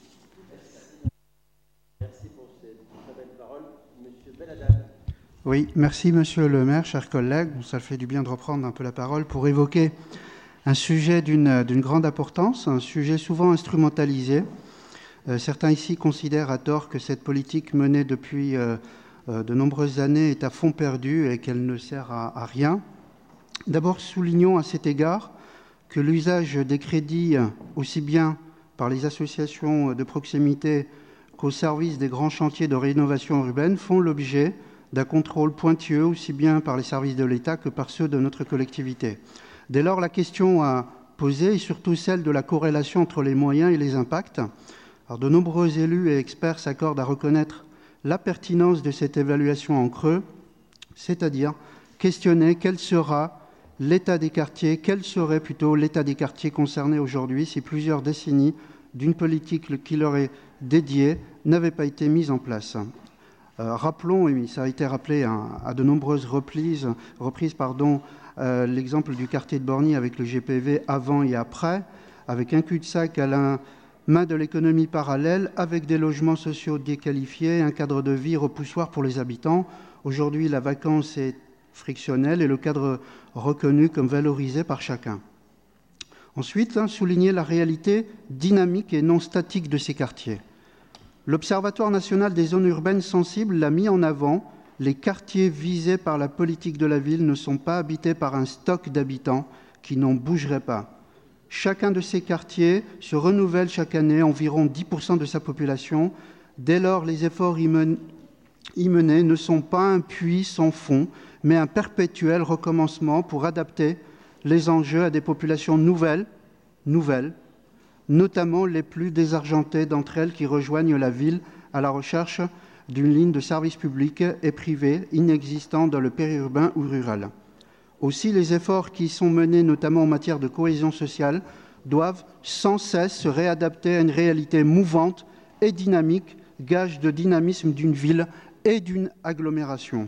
[SPEAKER 1] Merci pour cette très belle parole. Monsieur Benadab.
[SPEAKER 3] Oui, merci Monsieur le maire, chers collègues. Ça fait du bien de reprendre un peu la parole pour évoquer un sujet d'une d'une grande importance, un sujet souvent instrumentalisé. Euh, certains ici considèrent à tort que cette politique menée depuis euh, euh, de nombreuses années est à fond perdu et qu'elle ne sert à, à rien. D'abord, soulignons à cet égard que l'usage des crédits, aussi bien par les associations de proximité qu'au service des grands chantiers de rénovation urbaine, font l'objet d'un contrôle pointilleux, aussi bien par les services de l'État que par ceux de notre collectivité. Dès lors, la question à poser est surtout celle de la corrélation entre les moyens et les impacts. Alors, de nombreux élus et experts s'accordent à reconnaître la pertinence de cette évaluation en creux, c'est-à-dire questionner quel sera l'état des quartiers, quel serait plutôt l'état des quartiers concernés aujourd'hui si plusieurs décennies d'une politique qui leur est dédiée n'avaient pas été mises en place. Euh, rappelons, et ça a été rappelé à, à de nombreuses reprises, reprises pardon, euh, l'exemple du quartier de Borny avec le G P V avant et après, avec un cul-de-sac à la main de l'économie parallèle, avec des logements sociaux déqualifiés, un cadre de vie repoussoir pour les habitants. Aujourd'hui, la vacance est frictionnelle et le cadre reconnu comme valorisé par chacun. Ensuite, hein, souligner la réalité dynamique et non statique de ces quartiers. L'Observatoire national des zones urbaines sensibles l'a mis en avant. Les quartiers visés par la politique de la ville ne sont pas habités par un stock d'habitants qui n'en bougerait pas. Chacun de ces quartiers se renouvelle chaque année environ dix pour cent de sa population. Dès lors, les efforts y menés ne sont pas un puits sans fond, mais un perpétuel recommencement pour adapter les enjeux à des populations nouvelles, nouvelles, notamment les plus désargentées d'entre elles qui rejoignent la ville à la recherche d'une ligne de service public et privé inexistant dans le périurbain ou rural. Aussi, les efforts qui sont menés, notamment en matière de cohésion sociale, doivent sans cesse se réadapter à une réalité mouvante et dynamique, gage de dynamisme d'une ville et d'une agglomération.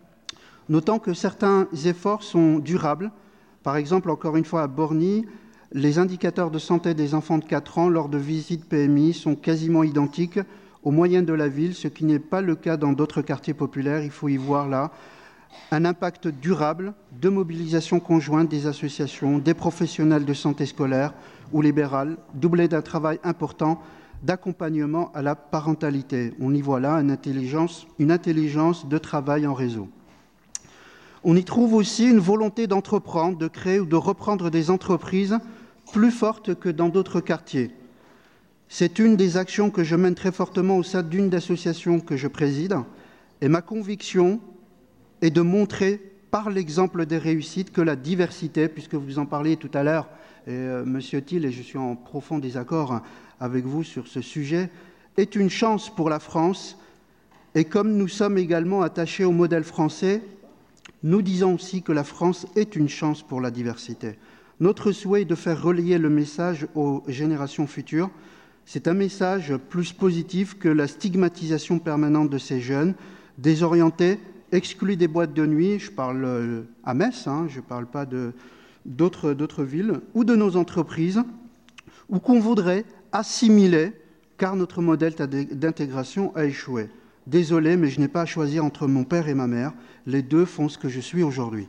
[SPEAKER 3] Notons que certains efforts sont durables. Par exemple, encore une fois à Borny, les indicateurs de santé des enfants de quatre ans lors de visites P M I sont quasiment identiques aux moyennes de la ville, ce qui n'est pas le cas dans d'autres quartiers populaires. Il faut y voir là un impact durable de mobilisation conjointe des associations, des professionnels de santé scolaire ou libérale, doublé d'un travail important d'accompagnement à la parentalité. On y voit là une intelligence, une intelligence de travail en réseau. On y trouve aussi une volonté d'entreprendre, de créer ou de reprendre des entreprises plus fortes que dans d'autres quartiers. C'est une des actions que je mène très fortement au sein d'une des associations que je préside. Et ma conviction est de montrer par l'exemple des réussites que la diversité, puisque vous en parliez tout à l'heure, et euh, Monsieur Thiel, et je suis en profond désaccord avec vous sur ce sujet, est une chance pour la France. Et comme nous sommes également attachés au modèle français, nous disons aussi que la France est une chance pour la diversité. Notre souhait est de faire relayer le message aux générations futures. C'est un message plus positif que la stigmatisation permanente de ces jeunes, désorientés, exclus des boîtes de nuit. Je parle à Metz, hein, je ne parle pas de, d'autres, d'autres villes, ou de nos entreprises, ou qu'on voudrait assimiler, car notre modèle d'intégration a échoué. Désolé, mais je n'ai pas à choisir entre mon père et ma mère. Les deux font ce que je suis aujourd'hui.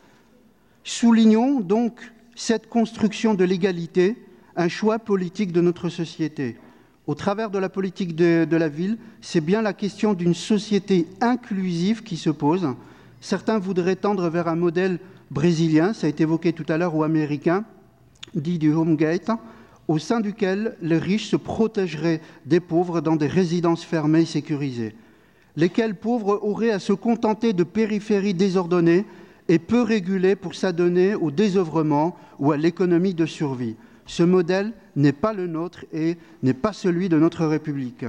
[SPEAKER 3] Soulignons donc cette construction de l'égalité, un choix politique de notre société. Au travers de la politique de, de la ville, c'est bien la question d'une société inclusive qui se pose. Certains voudraient tendre vers un modèle brésilien, ça a été évoqué tout à l'heure, ou américain, dit du home gate, au sein duquel les riches se protégeraient des pauvres dans des résidences fermées et sécurisées. Lesquels pauvres auraient à se contenter de périphéries désordonnées et peu régulées pour s'adonner au désœuvrement ou à l'économie de survie. Ce modèle n'est pas le nôtre et n'est pas celui de notre République.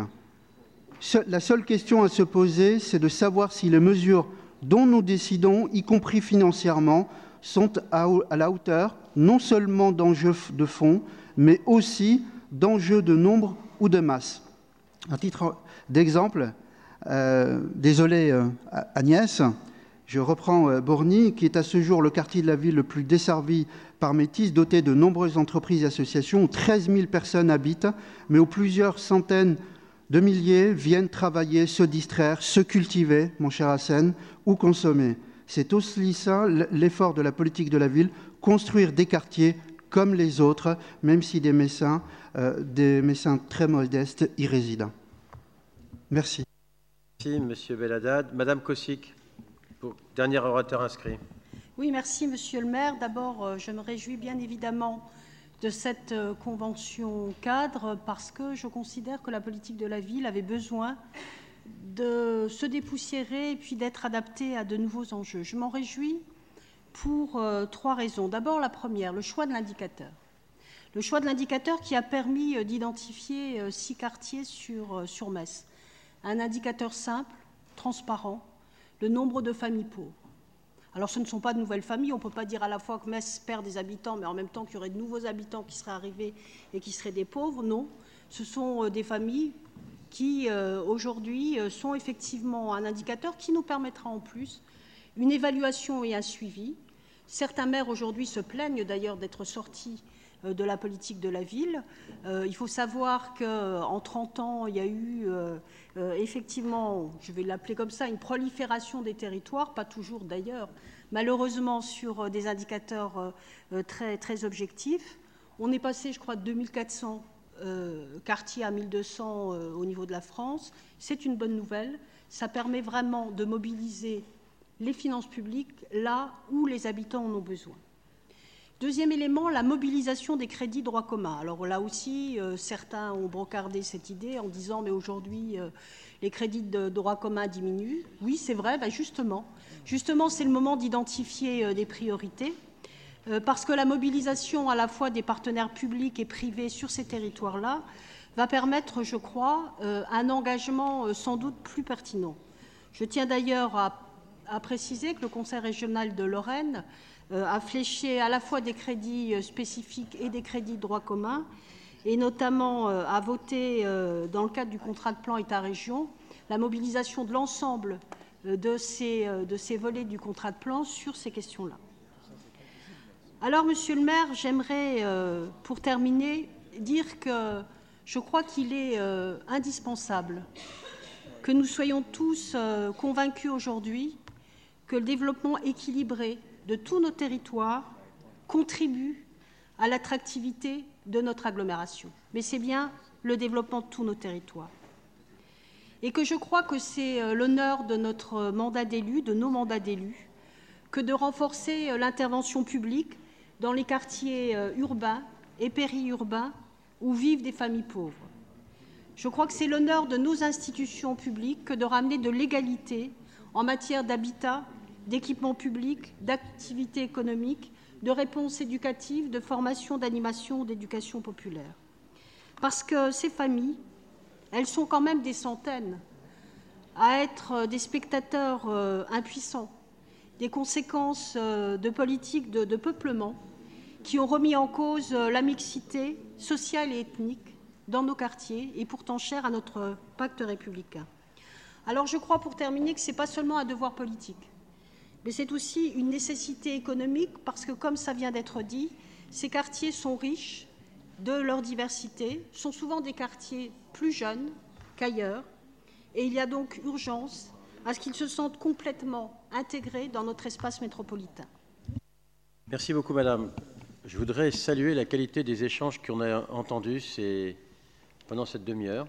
[SPEAKER 3] La seule question à se poser, c'est de savoir si les mesures dont nous décidons, y compris financièrement, sont à la hauteur non seulement d'enjeux de fond, mais aussi d'enjeux de nombre ou de masse. À titre d'exemple, euh, désolé euh, Agnès,
[SPEAKER 11] Je reprends euh, Borny, qui est à ce jour le quartier de la ville le plus desservi par Métis, doté de nombreuses entreprises et associations, où treize mille personnes habitent, mais où plusieurs centaines de milliers viennent travailler, se distraire, se cultiver, mon cher Hassen, ou consommer. C'est aussi ça l'effort de la politique de la ville, construire des quartiers comme les autres, même si des Messins, euh, des Messins très modestes y résident. Merci.
[SPEAKER 1] Merci, Monsieur Belhaddad. Madame Kosic, pour dernier orateur inscrit.
[SPEAKER 12] Oui, merci, Monsieur le maire. D'abord, euh, je me réjouis bien évidemment de cette euh, convention cadre parce que je considère que la politique de la ville avait besoin de se dépoussiérer et puis d'être adaptée à de nouveaux enjeux. Je m'en réjouis pour euh, trois raisons. D'abord, la première, le choix de l'indicateur. Le choix de l'indicateur qui a permis euh, d'identifier euh, six quartiers sur, euh, sur Metz. Un indicateur simple, transparent, le nombre de familles pauvres. Alors ce ne sont pas de nouvelles familles, on ne peut pas dire à la fois que Metz perd des habitants, mais en même temps qu'il y aurait de nouveaux habitants qui seraient arrivés et qui seraient des pauvres. Non, ce sont euh, des familles qui euh, aujourd'hui euh, sont effectivement un indicateur qui nous permettra en plus une évaluation et un suivi. Certains maires aujourd'hui se plaignent d'ailleurs d'être sortis euh, de la politique de la ville. Euh, il faut savoir qu'en trente ans, il y a eu euh, euh, effectivement, je vais l'appeler comme ça, une prolifération des territoires, pas toujours d'ailleurs, malheureusement sur euh, des indicateurs euh, très, très objectifs. On est passé, je crois, de deux mille quatre cents euh, quartiers à mille deux cents euh, au niveau de la France. C'est une bonne nouvelle. Ça permet vraiment de mobiliser les finances publiques là où les habitants en ont besoin. Deuxième élément, la mobilisation des crédits droit commun. Alors là aussi, euh, certains ont brocardé cette idée en disant mais aujourd'hui, euh, les crédits de droit commun diminuent. Oui, c'est vrai, ben justement. Justement, c'est le moment d'identifier euh, des priorités euh, parce que la mobilisation à la fois des partenaires publics et privés sur ces territoires-là va permettre, je crois, euh, un engagement euh, sans doute plus pertinent. Je tiens d'ailleurs à à préciser que le Conseil régional de Lorraine euh, a fléché à la fois des crédits euh, spécifiques et des crédits de droit commun, et notamment euh, a voté, euh, dans le cadre du contrat de plan État-région, la mobilisation de l'ensemble euh, de, ces, euh, de ces volets du contrat de plan sur ces questions-là. Alors, Monsieur le maire, j'aimerais, euh, pour terminer, dire que je crois qu'il est euh, indispensable que nous soyons tous euh, convaincus aujourd'hui que le développement équilibré de tous nos territoires contribue à l'attractivité de notre agglomération. Mais c'est bien le développement de tous nos territoires. Et que je crois que c'est l'honneur de notre mandat d'élu, de nos mandats d'élus, que de renforcer l'intervention publique dans les quartiers urbains et périurbains où vivent des familles pauvres. Je crois que c'est l'honneur de nos institutions publiques que de ramener de l'égalité en matière d'habitat, d'équipement public, d'activité économique, de réponse éducative, de formation, d'animation, d'éducation populaire. Parce que ces familles, elles sont quand même des centaines à être des spectateurs euh, impuissants des conséquences euh, de politiques de, de peuplement qui ont remis en cause euh, la mixité sociale et ethnique dans nos quartiers et pourtant chère à notre pacte républicain. Alors je crois, pour terminer, que ce n'est pas seulement un devoir politique, mais c'est aussi une nécessité économique parce que, comme ça vient d'être dit, ces quartiers sont riches de leur diversité, sont souvent des quartiers plus jeunes qu'ailleurs, et il y a donc urgence à ce qu'ils se sentent complètement intégrés dans notre espace métropolitain.
[SPEAKER 1] Merci beaucoup, madame. Je voudrais saluer la qualité des échanges qu'on a entendus ces... pendant cette demi-heure,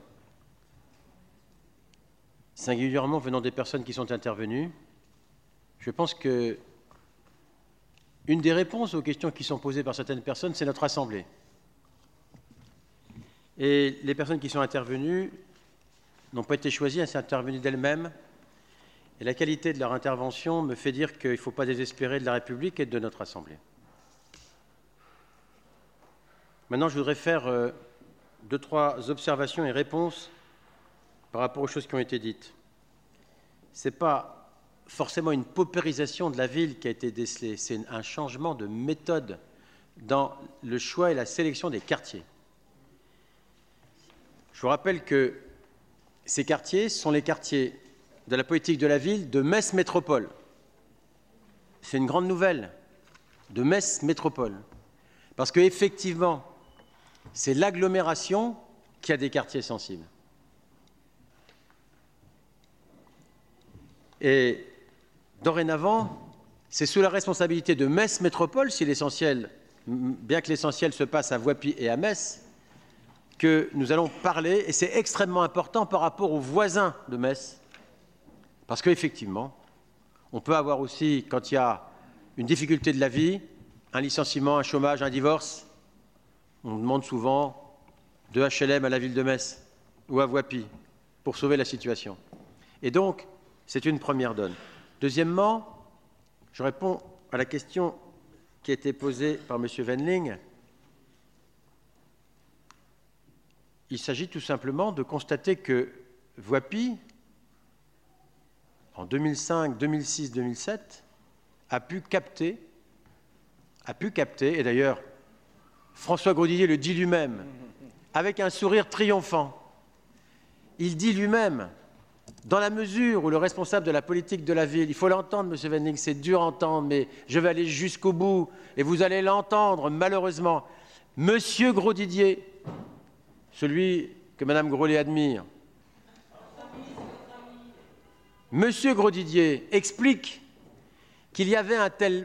[SPEAKER 1] singulièrement venant des personnes qui sont intervenues. Je pense que une des réponses aux questions qui sont posées par certaines personnes, c'est notre Assemblée. Et les personnes qui sont intervenues n'ont pas été choisies, elles sont intervenues d'elles-mêmes. Et la qualité de leur intervention me fait dire qu'il ne faut pas désespérer de la République et de notre Assemblée. Maintenant, je voudrais faire euh, deux, trois observations et réponses par rapport aux choses qui ont été dites. Ce n'est pas forcément une paupérisation de la ville qui a été décelée, c'est un changement de méthode dans le choix et la sélection des quartiers. Je vous rappelle que ces quartiers sont les quartiers de la politique de la ville de Metz Métropole. c'est une grande nouvelle de Metz Métropole. Parce qu'effectivement, c'est l'agglomération qui a des quartiers sensibles. Et dorénavant, c'est sous la responsabilité de Metz Métropole, si l'essentiel, bien que l'essentiel se passe à Voipy et à Metz, que nous allons parler, et c'est extrêmement important par rapport aux voisins de Metz, parce qu'effectivement, on peut avoir aussi, quand il y a une difficulté de la vie, un licenciement, un chômage, un divorce, on demande souvent de H L M à la ville de Metz ou à Voipy pour sauver la situation. Et donc, c'est une première donne. Deuxièmement, je réponds à la question qui a été posée par M. Wendling. Il s'agit tout simplement de constater que Voipy, en deux mille cinq, deux mille six, deux mille sept, a pu capter, a pu capter, et d'ailleurs, François Grosdidier le dit lui-même, avec un sourire triomphant. Il dit lui-même, dans la mesure où le responsable de la politique de la ville, il faut l'entendre, M. Wendling, c'est dur à entendre, mais je vais aller jusqu'au bout, et vous allez l'entendre, malheureusement. M. Grosdidier, celui que Mme Grollet admire, M. Grosdidier explique qu'il y avait un tel,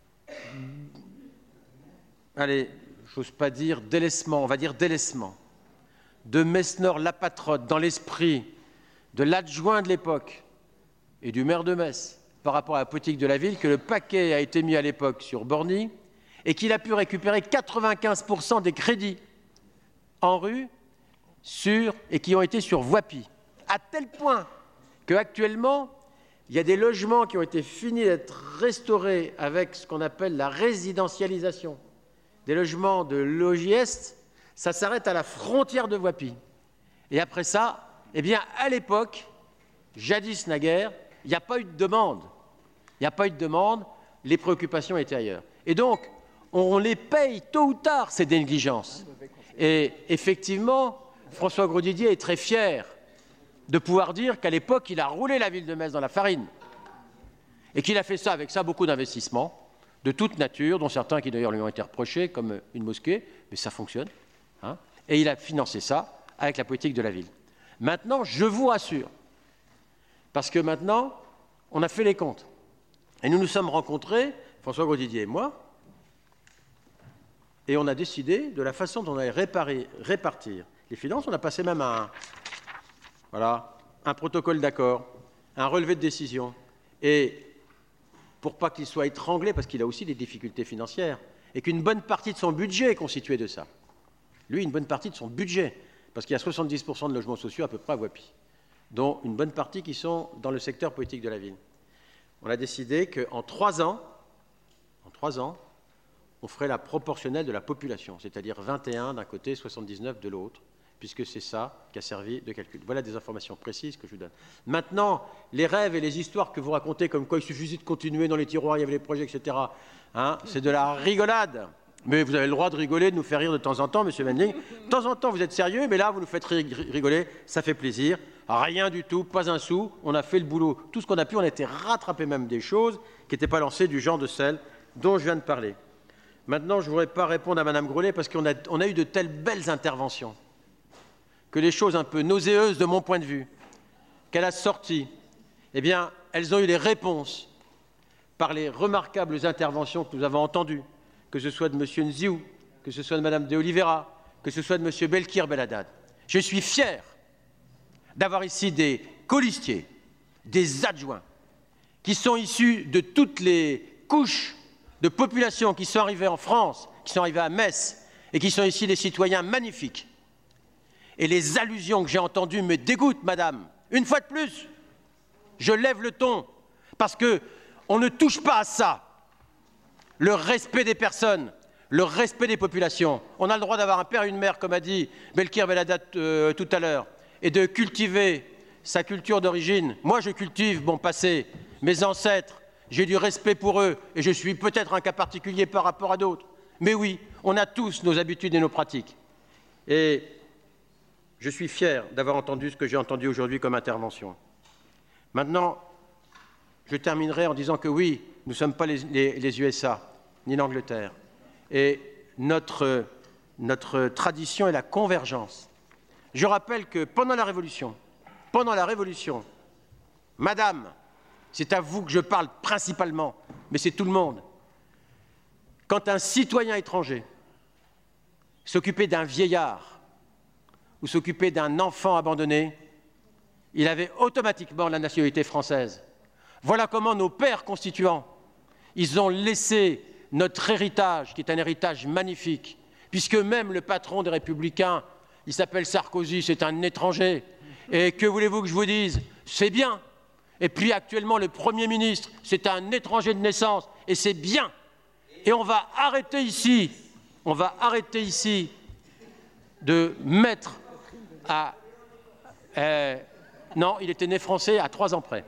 [SPEAKER 1] allez, j'ose pas dire délaissement, on va dire délaissement, de Mesnor la Patrotte dans l'esprit de l'adjoint de l'époque et du maire de Metz par rapport à la politique de la ville, que le paquet a été mis à l'époque sur Borny et qu'il a pu récupérer quatre-vingt-quinze pour cent des crédits en rue sur, et qui ont été sur Voipy, à tel point qu'actuellement, il y a des logements qui ont été finis d'être restaurés avec ce qu'on appelle la résidentialisation. Des logements de logis Est, ça s'arrête à la frontière de Voipy. Et après ça, eh bien, à l'époque, jadis naguère, il n'y a pas eu de demande. Il n'y a pas eu de demande, les préoccupations étaient ailleurs. Et donc, on les paye tôt ou tard, ces négligences. Et effectivement, François Grosdidier est très fier de pouvoir dire qu'à l'époque, il a roulé la ville de Metz dans la farine. Et qu'il a fait ça avec ça beaucoup d'investissements de toute nature, dont certains qui d'ailleurs lui ont été reprochés, comme une mosquée, mais ça fonctionne. Hein, et il a financé ça avec la politique de la ville. Maintenant, je vous rassure, parce que maintenant, on a fait les comptes. Et nous nous sommes rencontrés, François Grosdidier et moi, et on a décidé de la façon dont on allait réparer, répartir les finances. On a passé même un, voilà, un protocole d'accord, un relevé de décision. Et pour pas qu'il soit étranglé, parce qu'il a aussi des difficultés financières, et qu'une bonne partie de son budget est constituée de ça. Lui, une bonne partie de son budget, parce qu'il y a soixante-dix pour cent de logements sociaux à peu près à Voipy, dont une bonne partie qui sont dans le secteur politique de la ville. On a décidé qu'en trois ans, en trois ans, on ferait la proportionnelle de la population, c'est-à-dire vingt et un d'un côté, soixante-dix-neuf de l'autre, puisque c'est ça qui a servi de calcul. Voilà des informations précises que je vous donne. Maintenant, les rêves et les histoires que vous racontez, comme quoi il suffisait de continuer dans les tiroirs, il y avait les projets, et cetera, hein, c'est de la rigolade. Mais vous avez le droit de rigoler, de nous faire rire de temps en temps, M. Wendling. De temps en temps, vous êtes sérieux, mais là, vous nous faites rigoler, ça fait plaisir. Rien du tout, pas un sou, on a fait le boulot. Tout ce qu'on a pu, on a été rattrapé même des choses qui n'étaient pas lancées du genre de celles dont je viens de parler. Maintenant, je ne voudrais pas répondre à Mme Grollet parce qu'on a, on a eu de telles belles interventions que les choses un peu nauséeuses de mon point de vue qu'elle a sorties, eh bien, elles ont eu les réponses par les remarquables interventions que nous avons entendues, que ce soit de M. Nziou, que ce soit de Mme de Oliveira, que ce soit de M. Belkir Belhaddad. Je suis fier d'avoir ici des colistiers, des adjoints, qui sont issus de toutes les couches de population qui sont arrivés en France, qui sont arrivés à Metz, et qui sont ici des citoyens magnifiques. Et les allusions que j'ai entendues me dégoûtent, madame. Une fois de plus, je lève le ton, parce qu'on ne touche pas à ça. Le respect des personnes, le respect des populations. On a le droit d'avoir un père et une mère, comme a dit Belkir Belhaddad euh, tout à l'heure, et de cultiver sa culture d'origine. Moi, je cultive mon passé, mes ancêtres. J'ai du respect pour eux et je suis peut-être un cas particulier par rapport à d'autres. Mais oui, on a tous nos habitudes et nos pratiques. Et je suis fier d'avoir entendu ce que j'ai entendu aujourd'hui comme intervention. Maintenant, je terminerai en disant que oui, nous ne sommes pas les, les, les U S A, ni l'Angleterre. Et notre, notre tradition est la convergence. Je rappelle que pendant la Révolution, pendant la Révolution, Madame, c'est à vous que je parle principalement, mais c'est tout le monde. Quand un citoyen étranger s'occupait d'un vieillard ou s'occupait d'un enfant abandonné, il avait automatiquement la nationalité française. Voilà comment nos pères constituants, ils ont laissé notre héritage, qui est un héritage magnifique, puisque même le patron des Républicains, il s'appelle Sarkozy, c'est un étranger. Et que voulez-vous que je vous dise? C'est bien. Et puis actuellement, le Premier ministre, c'est un étranger de naissance, et c'est bien. Et on va arrêter ici, on va arrêter ici de mettre à... Euh, non, il était né français à trois ans près.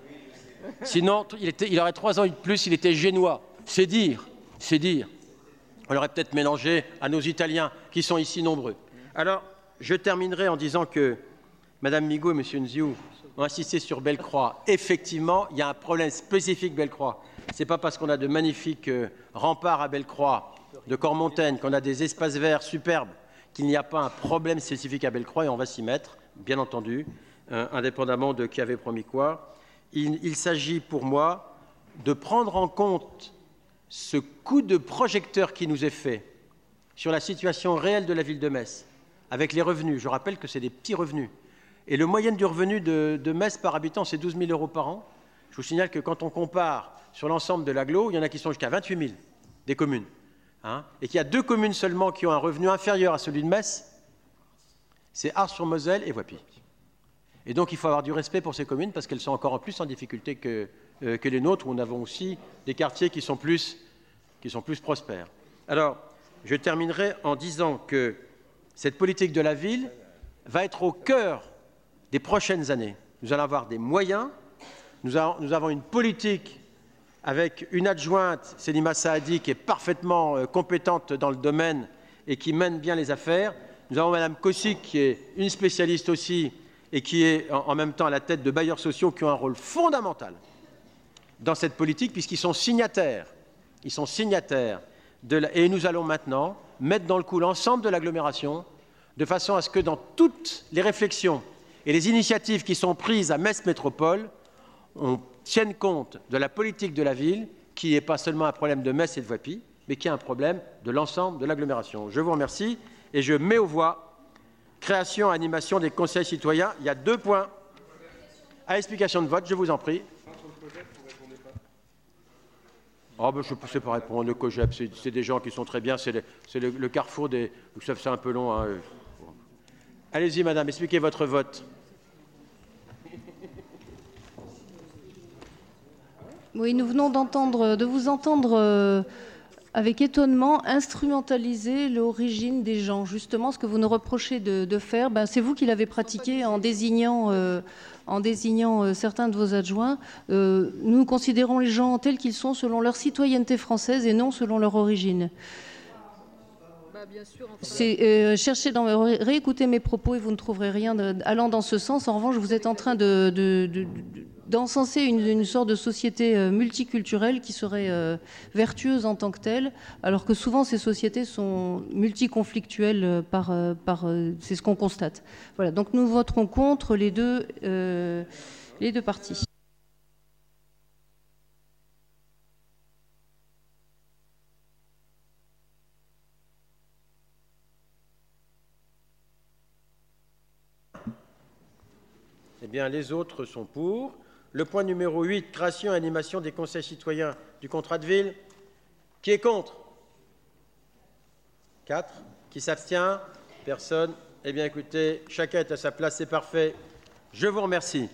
[SPEAKER 1] Sinon, il, était, il aurait trois ans de plus, il était génois. C'est dire, c'est dire. On l'aurait peut-être mélangé à nos Italiens, qui sont ici nombreux. Alors, je terminerai en disant que Mme Migaud et M. Nziou ont insisté sur Bellecroix. Effectivement, il y a un problème spécifique Bellecroix. Ce n'est pas parce qu'on a de magnifiques euh, remparts à Bellecroix, de Cormontaigne, qu'on a des espaces verts superbes, qu'il n'y a pas un problème spécifique à Bellecroix, et on va s'y mettre, bien entendu, euh, indépendamment de qui avait promis quoi. Il, il s'agit pour moi de prendre en compte ce coup de projecteur qui nous est fait sur la situation réelle de la ville de Metz, avec les revenus. Je rappelle que c'est des petits revenus. Et le moyenne du revenu de, de Metz par habitant, c'est douze mille euros par an. Je vous signale que quand on compare sur l'ensemble de l'agglo, il y en a qui sont jusqu'à vingt-huit mille, des communes. Hein, et qu'il y a deux communes seulement qui ont un revenu inférieur à celui de Metz, c'est Ars-sur-Moselle et Voipy. Et donc il faut avoir du respect pour ces communes parce qu'elles sont encore en plus en difficulté que, euh, que les nôtres, où nous avons aussi des quartiers qui sont, plus, qui sont plus prospères. Alors, je terminerai en disant que cette politique de la ville va être au cœur des prochaines années. Nous allons avoir des moyens, nous avons, nous avons une politique avec une adjointe, Selima Saadi, qui est parfaitement euh, compétente dans le domaine et qui mène bien les affaires. Nous avons Mme Kossik, qui est une spécialiste aussi et qui est en, en même temps à la tête de bailleurs sociaux qui ont un rôle fondamental dans cette politique, puisqu'ils sont signataires. Ils sont signataires de la... Et nous allons maintenant mettre dans le coup l'ensemble de l'agglomération, de façon à ce que dans toutes les réflexions et les initiatives qui sont prises à Metz Métropole, on tienne compte de la politique de la ville, qui n'est pas seulement un problème de Metz et de Voipy, mais qui est un problème de l'ensemble de l'agglomération. Je vous remercie et je mets aux voix création et animation des conseils citoyens. Il y a deux points. À explication de vote, je vous en prie. Oh ben je ne sais pas répondre. Le COGEP, c'est des gens qui sont très bien. C'est le, le, le carrefour des... C'est un peu long. Hein. Allez-y, madame, expliquez votre vote.
[SPEAKER 5] Oui, nous venons d'entendre, de vous entendre euh, avec étonnement instrumentaliser l'origine des gens. Justement, ce que vous nous reprochez de, de faire, ben, c'est vous qui l'avez pratiqué en désignant, euh, en désignant euh, certains de vos adjoints. Euh, nous considérons les gens tels qu'ils sont selon leur citoyenneté française et non selon leur origine. C'est euh, chercher dans ré, réécoutez mes propos et vous ne trouverez rien de, allant dans ce sens. En revanche, vous êtes en train de, de, de, de d'encenser une, une sorte de société euh, multiculturelle qui serait euh, vertueuse en tant que telle, alors que souvent ces sociétés sont multiconflictuelles euh, par, euh, par euh, c'est ce qu'on constate. Voilà. Donc nous voterons contre les deux, euh, les deux parties.
[SPEAKER 1] Eh bien, les autres sont pour. Le point numéro huit, création et animation des conseils citoyens du contrat de ville. Qui est contre? Quatre. Qui s'abstient? Personne. Eh bien, écoutez, chacun est à sa place, c'est parfait. Je vous remercie.